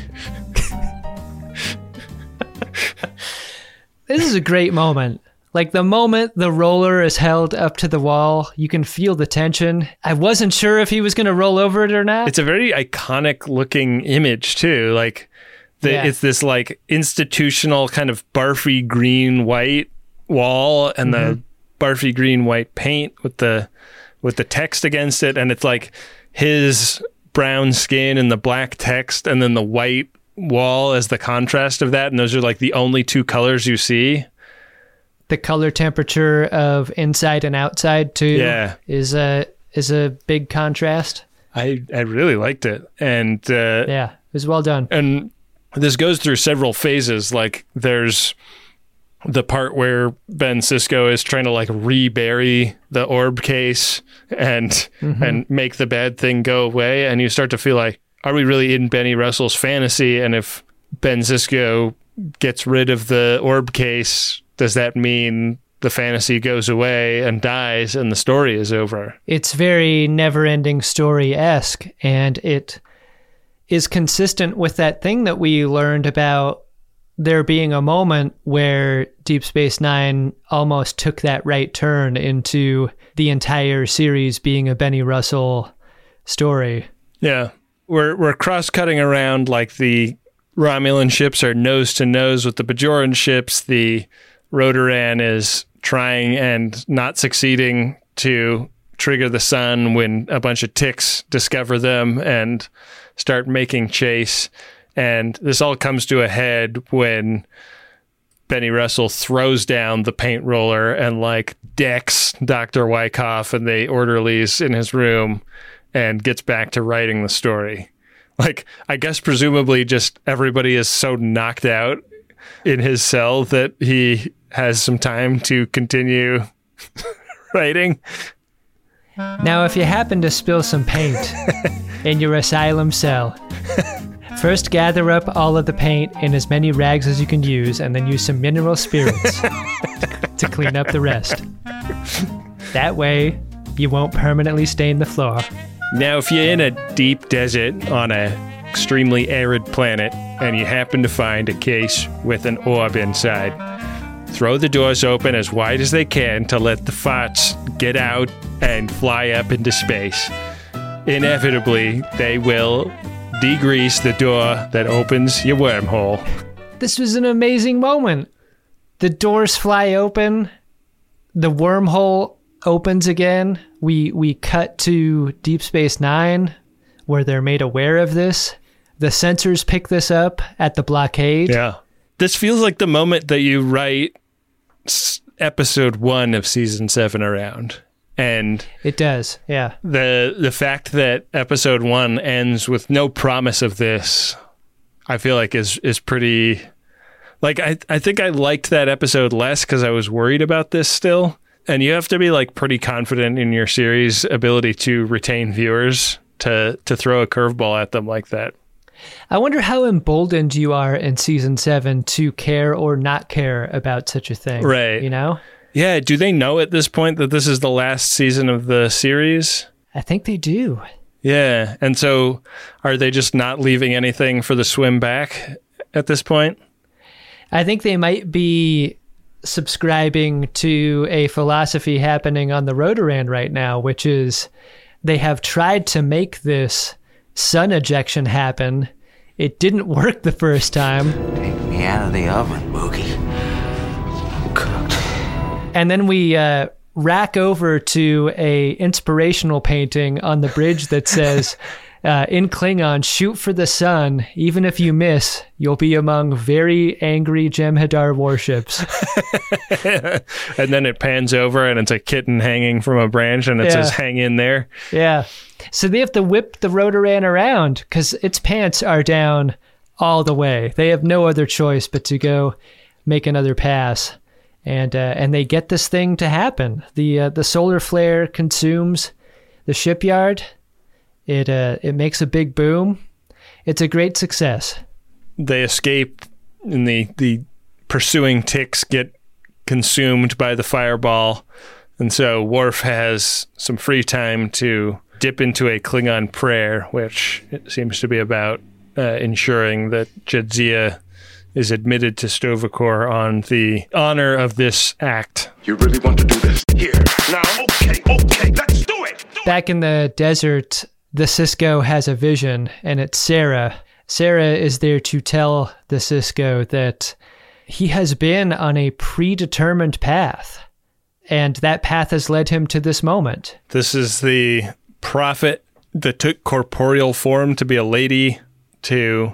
This is a great moment. Like the moment the roller is held up to the wall, you can feel the tension. I wasn't sure if he was going to roll over it or not. It's a very iconic looking image too. Like the, yeah. It's this like institutional kind of barfy green white wall and mm-hmm. the barfy green white paint with the with the text against it, and it's like his brown skin and the black text and then the white wall as the contrast of that, and those are like the only two colors you see. The color temperature of inside and outside too yeah. is a is a big contrast. I, I really liked it. And uh, yeah, it was well done. And this goes through several phases. Like there's the part where Ben Sisko is trying to like rebury the orb case and mm-hmm. and make the bad thing go away. And you start to feel like, are we really in Benny Russell's fantasy? And if Ben Sisko gets rid of the orb case, does that mean the fantasy goes away and dies and the story is over? It's very never-ending story-esque, and it is consistent with that thing that we learned about there being a moment where Deep Space Nine almost took that right turn into the entire series being a Benny Russell story. Yeah. We're we're cross-cutting around, like the Romulan ships are nose-to-nose with the Bajoran ships. The Rotoran is trying and not succeeding to trigger the sun when a bunch of ticks discover them and start making chase. And this all comes to a head when Benny Russell throws down the paint roller and like decks Doctor Wyckoff and the orderlies in his room and gets back to writing the story. Like, I guess presumably just everybody is so knocked out in his cell that he has some time to continue writing. Now, if you happen to spill some paint in your asylum cell, first gather up all of the paint in as many rags as you can use, and then use some mineral spirits to clean up the rest. That way, you won't permanently stain the floor. Now, if you're in a deep desert on an extremely arid planet and you happen to find a case with an orb inside, throw the doors open as wide as they can to let the farts get out and fly up into space. Inevitably, they will degrease the door that opens your wormhole. This was an amazing moment. The doors fly open, the wormhole opens again. We we cut to Deep Space Nine, where they're made aware of this. The sensors pick this up at the blockade. Yeah. This feels like the moment that you write s- episode one of season seven around. And it does, yeah. The the fact that episode one ends with no promise of this, I feel like is is pretty Like, I, I think I liked that episode less because I was worried about this still. And you have to be, like, pretty confident in your series' ability to retain viewers to, to throw a curveball at them like that. I wonder how emboldened you are in season seven to care or not care about such a thing. Right. You know? Yeah. Do they know at this point that this is the last season of the series? I think they do. Yeah. And so are they just not leaving anything for the swim back at this point? I think they might be subscribing to a philosophy happening on the Rotorand right now, which is they have tried to make this sun ejection happen. It didn't work the first time. Take me out of the oven, Boogie. I'm cooked. And then we uh, rack over to a inspirational painting on the bridge that says, uh, in Klingon, shoot for the sun. Even if you miss, you'll be among very angry Jem'Hadar warships. And then it pans over and it's a kitten hanging from a branch and it yeah. says, hang in there. Yeah. So they have to whip the Rotoran around because its pants are down all the way. They have no other choice but to go make another pass. And uh, and they get this thing to happen. The uh, the solar flare consumes the shipyard. It uh, it makes a big boom. It's a great success. They escape, and the the pursuing ticks get consumed by the fireball, and so Worf has some free time to dip into a Klingon prayer, which seems to be about uh, ensuring that Jadzia is admitted to Sto-vo-kor on the honor of this act. You really want to do this? Here, now, okay, okay, let's do it! Do Back in the desert, the Sisko has a vision, and it's Sarah. Sarah is there to tell the Sisko that he has been on a predetermined path, and that path has led him to this moment. This is the prophet that took corporeal form to be a lady to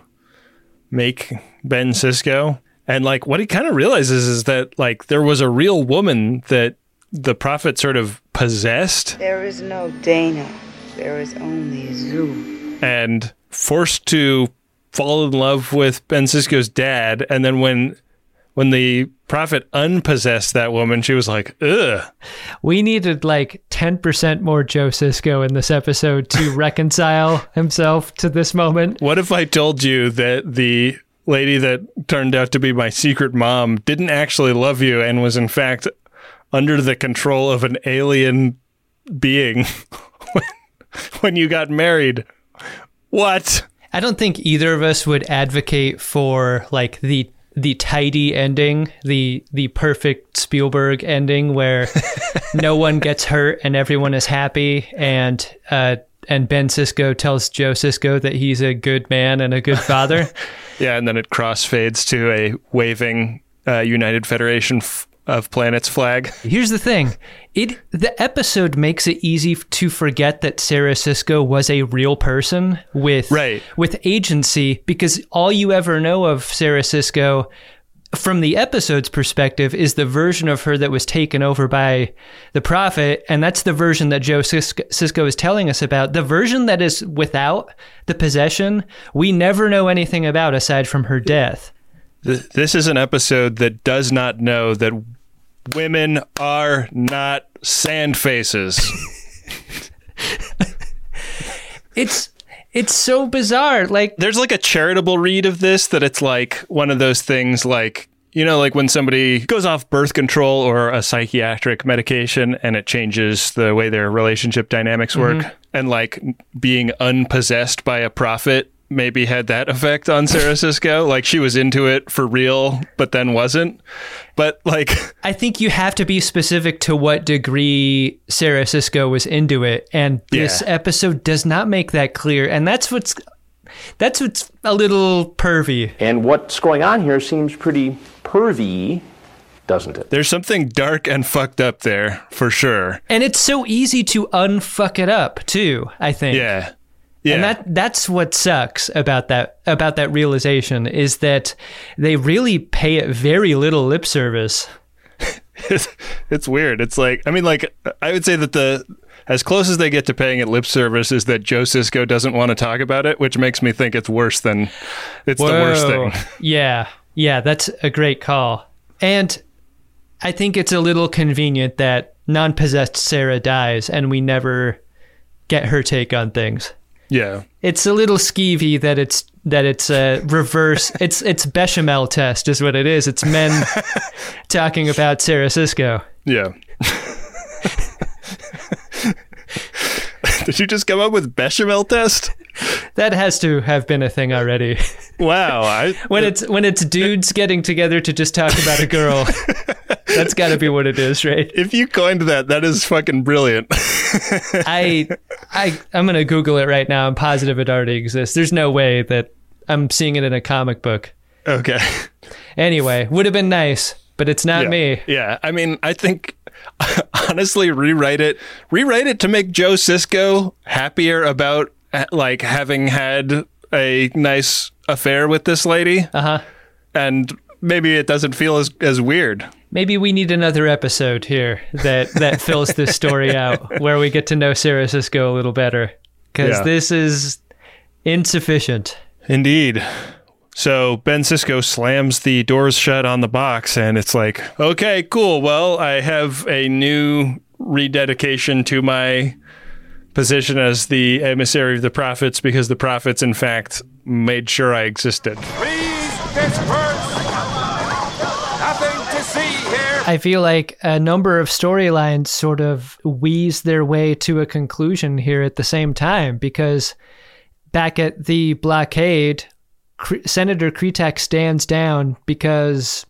make Ben Sisko. And like what he kind of realizes is that like there was a real woman that the prophet sort of possessed. There is no Dana. There is only Zoo. And forced to fall in love with Ben Sisko's dad. And then when when the prophet unpossessed that woman, she was like, ugh. We needed like ten percent more Joe Sisko in this episode to reconcile himself to this moment. What if I told you that the lady that turned out to be my secret mom didn't actually love you and was in fact under the control of an alien being when, when you got married? What? I don't think either of us would advocate for like the the tidy ending, the the perfect Spielberg ending where no one gets hurt and everyone is happy, and uh, and Ben Sisko tells Joe Sisko that he's a good man and a good father. Yeah, and then it crossfades to a waving uh, United Federation f- of Planets flag. Here's the thing. It the episode makes it easy to forget that Sarah Sisko was a real person with right. with agency, because all you ever know of Sarah Sisko from the episode's perspective is the version of her that was taken over by the prophet, and that's the version that Joe Sisko, Sisko is telling us about. The version that is without the possession, we never know anything about aside from her death. This is an episode that does not know that women are not sand faces. It's it's so bizarre. Like, there's like a charitable read of this that it's like one of those things like, you know, like when somebody goes off birth control or a psychiatric medication and it changes the way their relationship dynamics work. Mm-hmm. And like being unpossessed by a prophet maybe had that effect on Sarah Sisko. Like she was into it for real, but then wasn't. But like, I think you have to be specific to what degree Sarah Sisko was into it, and this yeah. episode does not make that clear. And that's what's that's what's a little pervy. And what's going on here seems pretty pervy, doesn't it? There's something dark and fucked up there for sure. And it's so easy to unfuck it up too, I think. Yeah. Yeah. And that that's what sucks about that about that realization, is that they really pay it very little lip service. it's, it's weird. It's like, I mean, like, I would say that the as close as they get to paying it lip service is that Joe Sisko doesn't want to talk about it, which makes me think it's worse than it's Whoa. the worst thing. Yeah. Yeah, that's a great call. And I think it's a little convenient that non-possessed Sarah dies and we never get her take on things. Yeah. It's a little skeevy that it's that it's a reverse. it's it's Bechamel test is what it is. It's men talking about Sarah Sisko. Yeah. Did you just come up with Bechamel test? That has to have been a thing already. Wow. I, when it's when it's dudes getting together to just talk about a girl, that's got to be what it is, right? If you coined that, that is fucking brilliant. I I I'm gonna Google it right now. I'm positive it already exists. There's no way that I'm seeing it in a comic book. Okay. Anyway, would have been nice, but it's not yeah. me. Yeah. I mean, I think honestly, rewrite it. Rewrite it to make Joe Sisko happier about like having had a nice affair with this lady. Uh-huh. And maybe it doesn't feel as, as weird. Maybe we need another episode here that, that fills this story out, where we get to know Sarah Sisko a little better. Because Yeah. this is insufficient. Indeed. So Ben Sisko slams the doors shut on the box, and it's like, okay, cool. Well, I have a new rededication to my position as the emissary of the prophets, because the prophets, in fact, made sure I existed. Please disperse. Nothing to see here. I feel like a number of storylines sort of wheeze their way to a conclusion here at the same time, because back at the blockade, Cre- Senator Kretek stands down because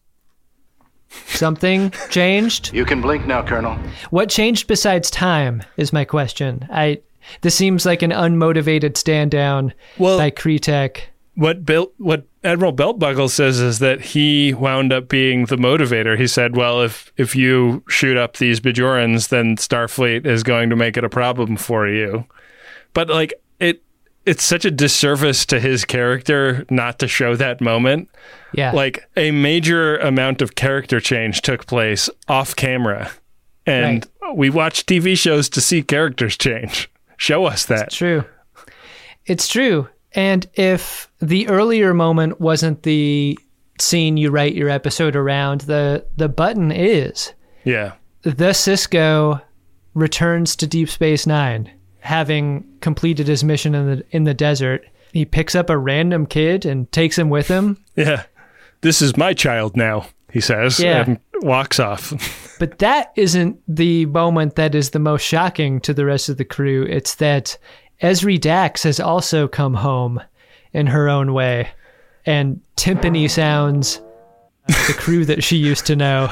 something changed. You can blink now, Colonel. What changed besides time is my question. I this seems like an unmotivated stand down well, by Kretek. What Bill, what Admiral Beltbuckle says is that he wound up being the motivator. He said, well, if if you shoot up these Bajorans, then Starfleet is going to make it a problem for you. But like it it's such a disservice to his character not to show that moment. Yeah. Like a major amount of character change took place off camera. And right. we watch T V shows to see characters change. Show us that. It's true. It's true. And if the earlier moment wasn't the scene you write your episode around, the, the button is. Yeah. The Sisko returns to Deep Space Nine, having completed his mission in the in the desert. He picks up a random kid and takes him with him. Yeah. This is my child now, he says, yeah. and walks off. But that isn't the moment that is the most shocking to the rest of the crew. It's that Ezri Dax has also come home in her own way, and timpani sounds the crew that she used to know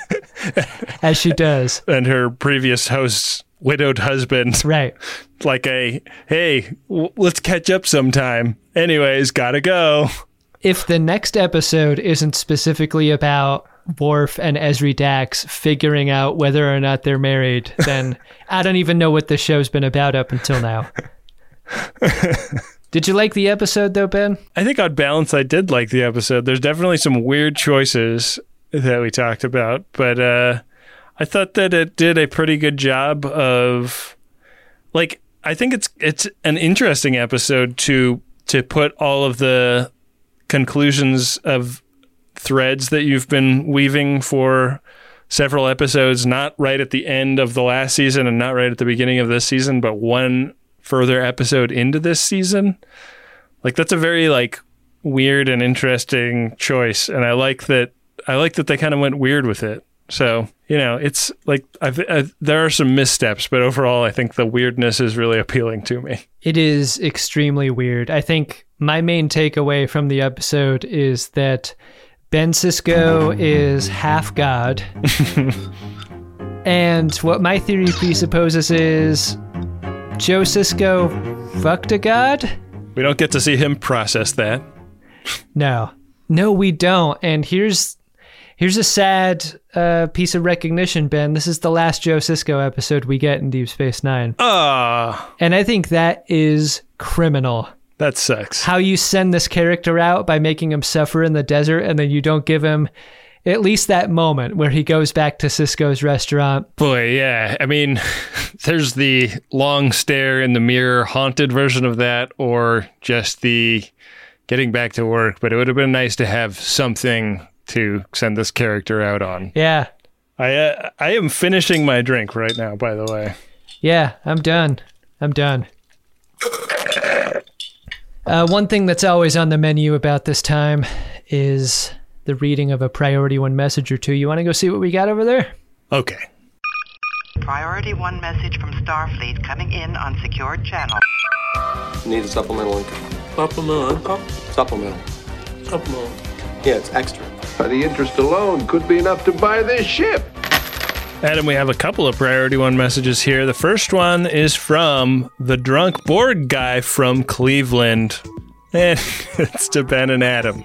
as she does. And her previous host's widowed husband. Right. Like a, hey, w- let's catch up sometime. Anyways, gotta go. If the next episode isn't specifically about Worf and Ezri Dax figuring out whether or not they're married, then I don't even know what the show's been about up until now. Did you like the episode, though, Ben? I think on balance, I did like the episode. There's definitely some weird choices that we talked about, but uh, I thought that it did a pretty good job of, like, I think it's it's an interesting episode to to put all of the conclusions of threads that you've been weaving for several episodes, not right at the end of the last season and not right at the beginning of this season, but one further episode into this season. Like, that's a very like weird and interesting choice, and I like that I like that they kind of went weird with it. So, you know, it's like I've, I've, there are some missteps, but overall I think the weirdness is really appealing to me. It is extremely weird. I think my main takeaway from the episode is that Ben Sisko is half God. And what my theory presupposes is Joe Sisko fucked a god? We don't get to see him process that. No. No, we don't. And here's here's a sad uh, piece of recognition, Ben. This is the last Joe Sisko episode we get in Deep Space Nine. Ah. And I think that is criminal. That sucks. How you send this character out by making him suffer in the desert, and then you don't give him at least that moment where he goes back to Sisko's restaurant. Boy, yeah. I mean, there's the long stare in the mirror haunted version of that, or just the getting back to work, but it would have been nice to have something to send this character out on. Yeah. I uh, I am finishing my drink right now, by the way. Yeah, I'm done. I'm done. Uh, one thing that's always on the menu about this time is the reading of a Priority One message or two. You want to go see what we got over there? Okay. Priority One message from Starfleet coming in on secured channel. Need a supplemental income. Supplemental income? Supplemental. Supplemental. Yeah, it's extra. The interest alone could be enough to buy this ship. Adam, we have a couple of Priority One messages here. The first one is from the drunk Borg guy from Cleveland. And it's to Ben and Adam.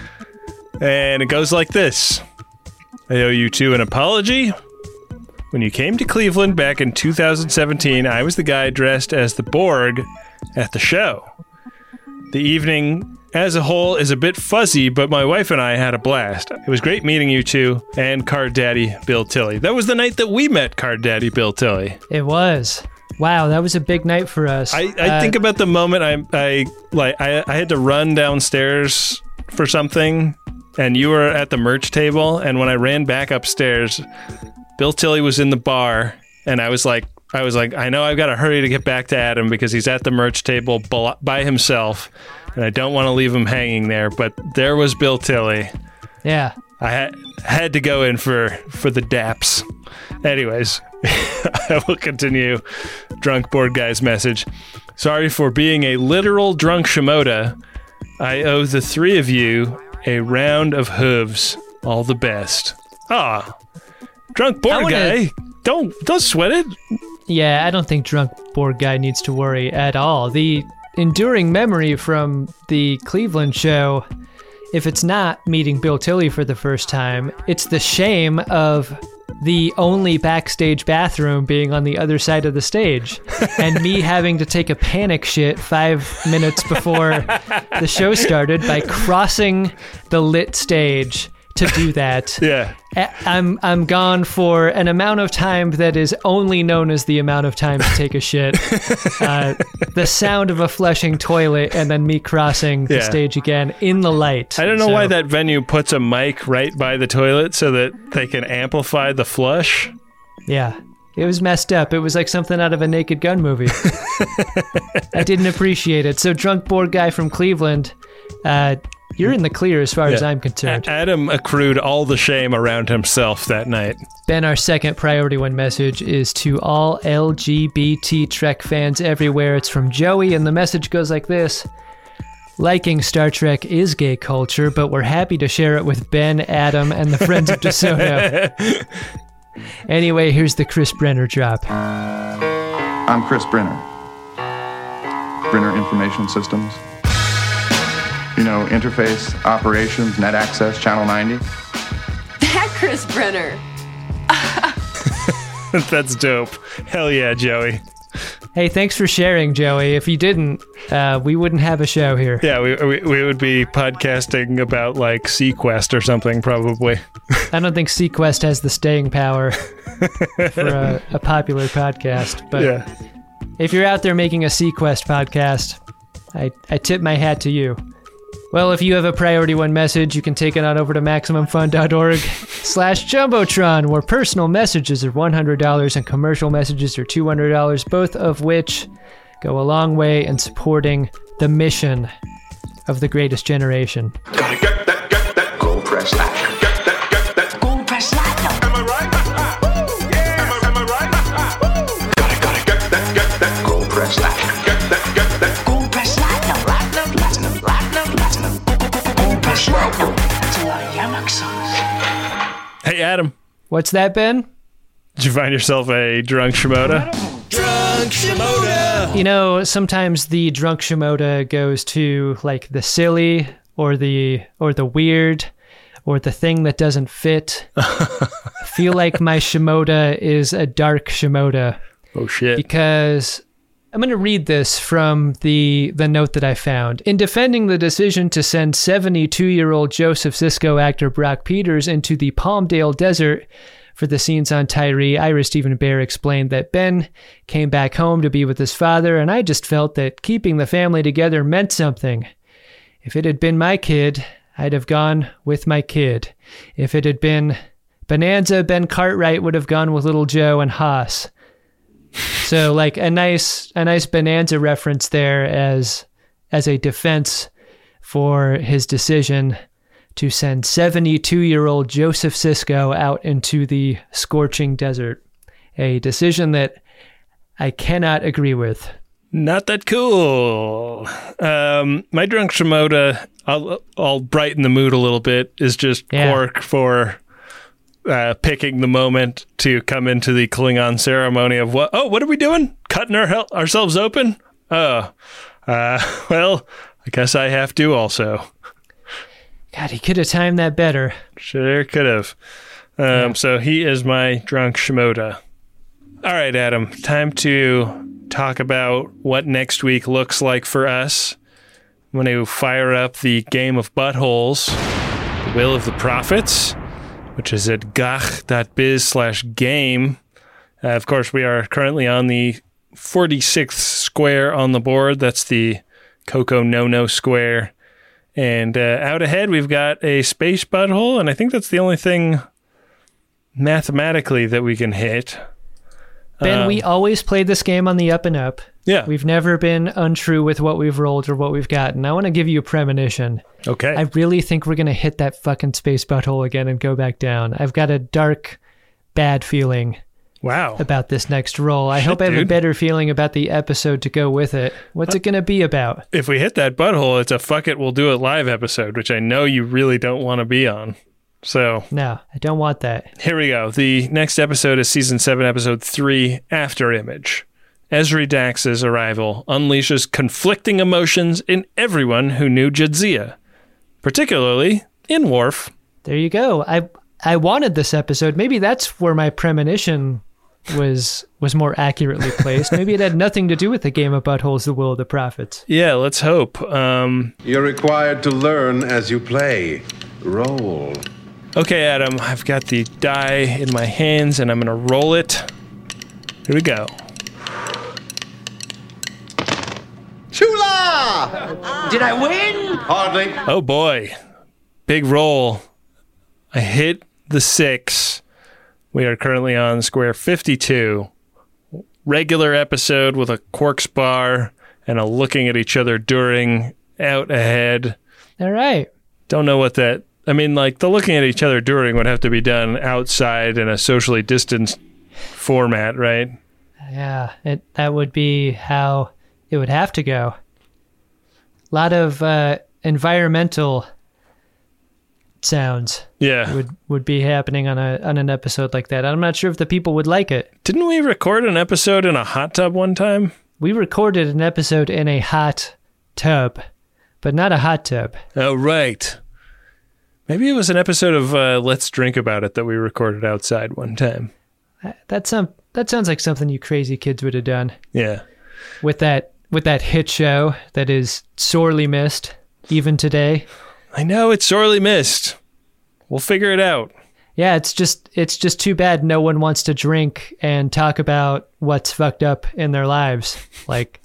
And it goes like this. I owe you two an apology. When you came to Cleveland back in two thousand seventeen, I was the guy dressed as the Borg at the show. The evening as a whole is a bit fuzzy, but my wife and I had a blast. It was great meeting you two and Card Daddy Bill Tilley. That was the night that we met Card Daddy Bill Tilley. It was. Wow, that was a big night for us. I, I uh, think about the moment I I like I, I had to run downstairs for something, and you were at the merch table, and when I ran back upstairs, Bill Tilley was in the bar, and I was like, I was like, I know I've got to hurry to get back to Adam because he's at the merch table by himself, and I don't want to leave him hanging there. But there was Bill Tilley. Yeah, I had had to go in for for the daps. Anyways, I will continue. Drunk Board Guy's message. Sorry for being a literal drunk Shimoda. I owe the three of you a round of hooves. All the best. Ah. Drunk Board wanna, Guy, don't don't sweat it. Yeah, I don't think Drunk Board Guy needs to worry at all. The enduring memory from the Cleveland show, if it's not meeting Bill Tilley for the first time, it's the shame of the only backstage bathroom being on the other side of the stage and me having to take a panic shit five minutes before the show started by crossing the lit stage to do that. Yeah. I'm I'm gone for an amount of time that is only known as the amount of time to take a shit. Uh, the sound of a flushing toilet and then me crossing the yeah. stage again in the light. I don't know so, why that venue puts a mic right by the toilet so that they can amplify the flush. Yeah. It was messed up. It was like something out of a Naked Gun movie. I didn't appreciate it. So Drunk Board Guy from Cleveland, uh, you're in the clear as far yeah. as I'm concerned. Adam accrued all the shame around himself that night. Ben, our second Priority One message is to all L G B T Trek fans everywhere. It's from Joey, and the message goes like this. Liking Star Trek is gay culture, but we're happy to share it with Ben, Adam, and the Friends of DeSoto. Anyway, here's the Chris Brenner drop. I'm Chris Brenner. Brenner Information Systems. You know, interface, operations, net access, channel ninety. That Chris Brenner. That's dope. Hell yeah, Joey. Hey, thanks for sharing, Joey. If you didn't, uh, we wouldn't have a show here. Yeah, we, we we would be podcasting about, like, Sequest or something, probably. I don't think Sequest has the staying power for a, a popular podcast. But yeah. If you're out there making a Sequest podcast, I, I tip my hat to you. Well, if you have a Priority One message, you can take it on over to MaximumFun.org slash Jumbotron, where personal messages are one hundred dollars and commercial messages are two hundred dollars, both of which go a long way in supporting the mission of the greatest generation. Gotta get that, get that, go press that, get that, get that, go press that. Am I right? Woo, yeah. Am I, am I right? Gotta, gotta get that, get that, go press that, get that, get that, go press that. Platinum, platinum, platinum, platinum, go, go, go, go, go press platinum. That's a lot of Yamak sauce. Hey, Adam. What's that, Ben? Did you find yourself a drunk Shimoda? Drunk Shimoda! You know, sometimes the drunk Shimoda goes to, like, the silly or the or the weird or the thing that doesn't fit. I feel like my Shimoda is a dark Shimoda. Oh, shit. Because I'm going to read this from the, the note that I found. In defending the decision to send seventy-two-year-old Joseph Sisko actor Brock Peters into the Palmdale Desert for the scenes on Tyree, Ira Stephen Bear explained that Ben came back home to be with his father, and I just felt that keeping the family together meant something. If it had been my kid, I'd have gone with my kid. If it had been Bonanza, Ben Cartwright would have gone with Little Joe and Haas. So like a nice a nice Bonanza reference there as as a defense for his decision to send seventy-two-year-old Joseph Sisko out into the scorching desert. A decision that I cannot agree with. Not that cool. Um, my drunk Shimoda, I'll, I'll brighten the mood a little bit, is just Yeah. Quark for uh, picking the moment to come into the Klingon ceremony of what? Oh, what are we doing? Cutting our hel- ourselves open? Oh, uh, well, I guess I have to also. God, he could have timed that better. Sure could have. Um, Yeah. So he is my drunk Shimoda. All right, Adam, time to talk about what next week looks like for us. I'm going to fire up the Game of Buttholes, The Will of the Prophets, which is at gach.biz slash game. Uh, of course, we are currently on the forty-sixth square on the board. That's the Coco No-No square. And uh, out ahead, we've got a space butthole, and I think that's the only thing mathematically that we can hit. Ben, Um, we always played this game on the up and up. Yeah. We've never been untrue with what we've rolled or what we've gotten. I want to give you a premonition. Okay. I really think we're going to hit that fucking space butthole again and go back down. I've got a dark, bad feeling Wow. about this next roll. I Shit, hope I have a dude. better feeling about the episode to go with it. What's it going to be about? If we hit that butthole, it's a fuck it, we'll do it live episode, which I know you really don't want to be on. So No, I don't want that. here we go. The next episode is season seven, episode three, After Image. Ezri Dax's arrival unleashes conflicting emotions in everyone who knew Jadzia, particularly in Worf. There you go. I I wanted this episode. Maybe that's where my premonition was was more accurately placed. Maybe it had nothing to do with the Game of Buttholes, The Will of the Prophets. Yeah, let's hope. Um, You're required to learn as you play. Roll. okay, Adam, I've got the die in my hands, and I'm going to roll it. Here we go. Chula! Did I win? Hardly. Oh boy. Big roll. I hit the six. We are currently on square fifty-two. Regular episode with a Quark's bar and a looking at each other during out ahead. All right. Don't know what that... I mean, like, the looking at each other during would have to be done outside in a socially distanced format, right? Yeah, it that would be how it would have to go. A lot of uh, environmental sounds Yeah. would would be happening on a on an episode like that. I'm not sure if the people would like it. Didn't we record an episode in a hot tub one time? We recorded an episode in a hot tub, but not a hot tub. Oh, right. Maybe it was an episode of uh, Let's Drink About It that we recorded outside one time. That some that sounds like something you crazy kids would have done Yeah. with that with that hit show that is sorely missed even today. I know, it's sorely missed. We'll figure it out. Yeah, it's just it's just too bad no one wants to drink and talk about what's fucked up in their lives. Like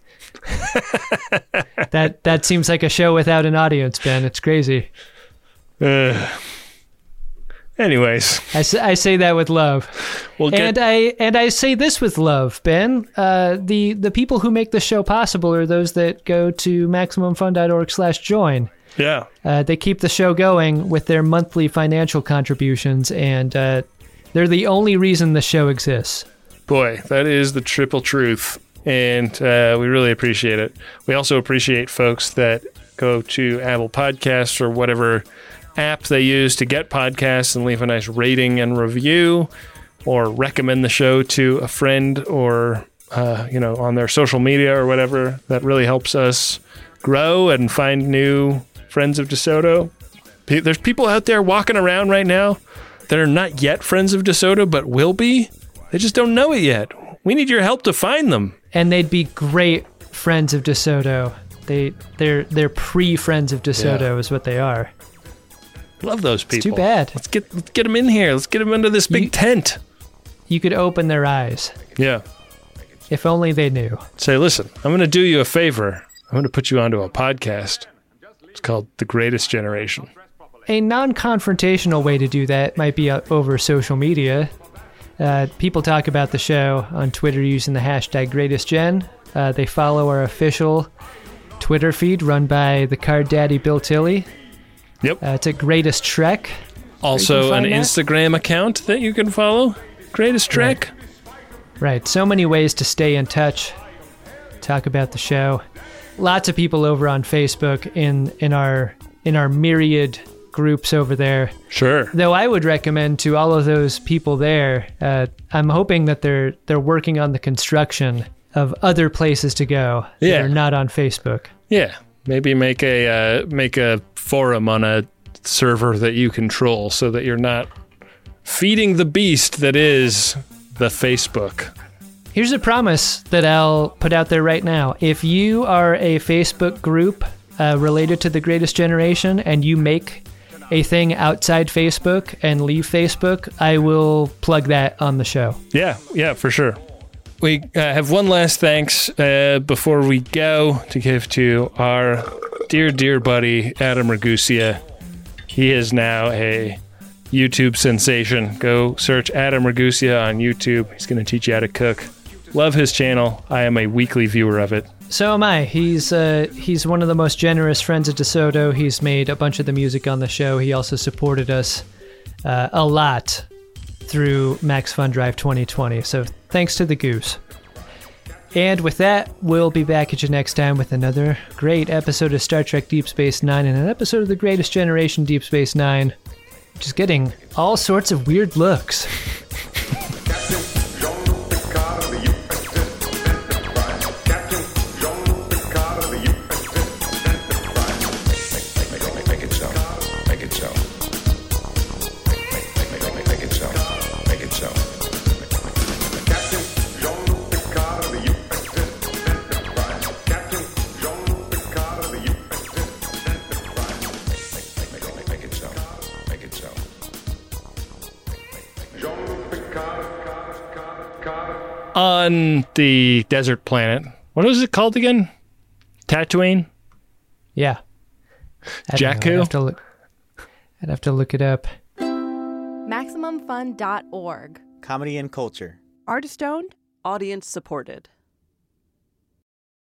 that that seems like a show without an audience, Ben. It's crazy. Uh, anyways, I say, I say that with love. We'll get- and I and I say this with love, Ben. Uh, the the people who make the show possible are those that go to maximum fun dot org slash join. yeah. Uh, they keep the show going with their monthly financial contributions, and uh, they're the only reason the show exists. Boy, that is the triple truth. And uh, we really appreciate it. We also appreciate folks that go to Apple Podcasts or whatever app they use to get podcasts and leave a nice rating and review, or recommend the show to a friend, or uh, you know, on their social media or whatever. That really helps us grow and find new friends of DeSoto. Pe- There's people out there walking around right now that are not yet friends of DeSoto, but will be. They just don't know it yet. We need your help to find them. And they'd be great friends of DeSoto. They they're they're pre friends of DeSoto Yeah. is what they are. Love those people. It's too bad. Let's get let's get them in here. Let's get them under this big You- tent. You could open their eyes. Yeah. If only they knew. Say, listen, I'm going to do you a favor. I'm going to put you onto a podcast. It's called The Greatest Generation. A non-confrontational way to do that might be uh, over social media. Uh, people talk about the show on Twitter using the hashtag GreatestGen. Uh, they follow our official Twitter feed run by the card daddy Bill Tilley. Yep. Uh, it's at Greatest Trek. Also an Instagram account that you can follow. Greatest Trek. Right. right. So many ways to stay in touch. Talk about the show. Lots of people over on Facebook in in our in our myriad groups over there. Sure. Though I would recommend to all of those people there, uh, I'm hoping that they're they're working on the construction of other places to go yeah. that are not on Facebook. Yeah. Maybe make a uh, make a forum on a server that you control so that you're not feeding the beast that is the Facebook. Here's a promise that I'll put out there right now. If you are a Facebook group uh, related to the Greatest Generation and you make a thing outside Facebook and leave Facebook, I will plug that on the show. Yeah, yeah, for sure. We uh, have one last thanks uh, before we go to give to our dear, dear buddy, Adam Ragusea. He is now a YouTube sensation. Go search Adam Ragusea on YouTube. He's going to teach you how to cook. Love his channel. I am a weekly viewer of it. So am I. He's uh, he's one of the most generous friends of DeSoto. He's made a bunch of the music on the show. He also supported us uh, a lot through Max Fun Drive twenty twenty. So thanks to the Goose. And with that, we'll be back at you next time with another great episode of Star Trek Deep Space Nine and an episode of The Greatest Generation Deep Space Nine. Just getting all sorts of weird looks. On the desert planet, what was it called again? Tatooine? Yeah. Jakku? I'd have to look, I'd have to look it up. Maximum Fun dot org. Comedy and culture. Artist owned. Audience supported.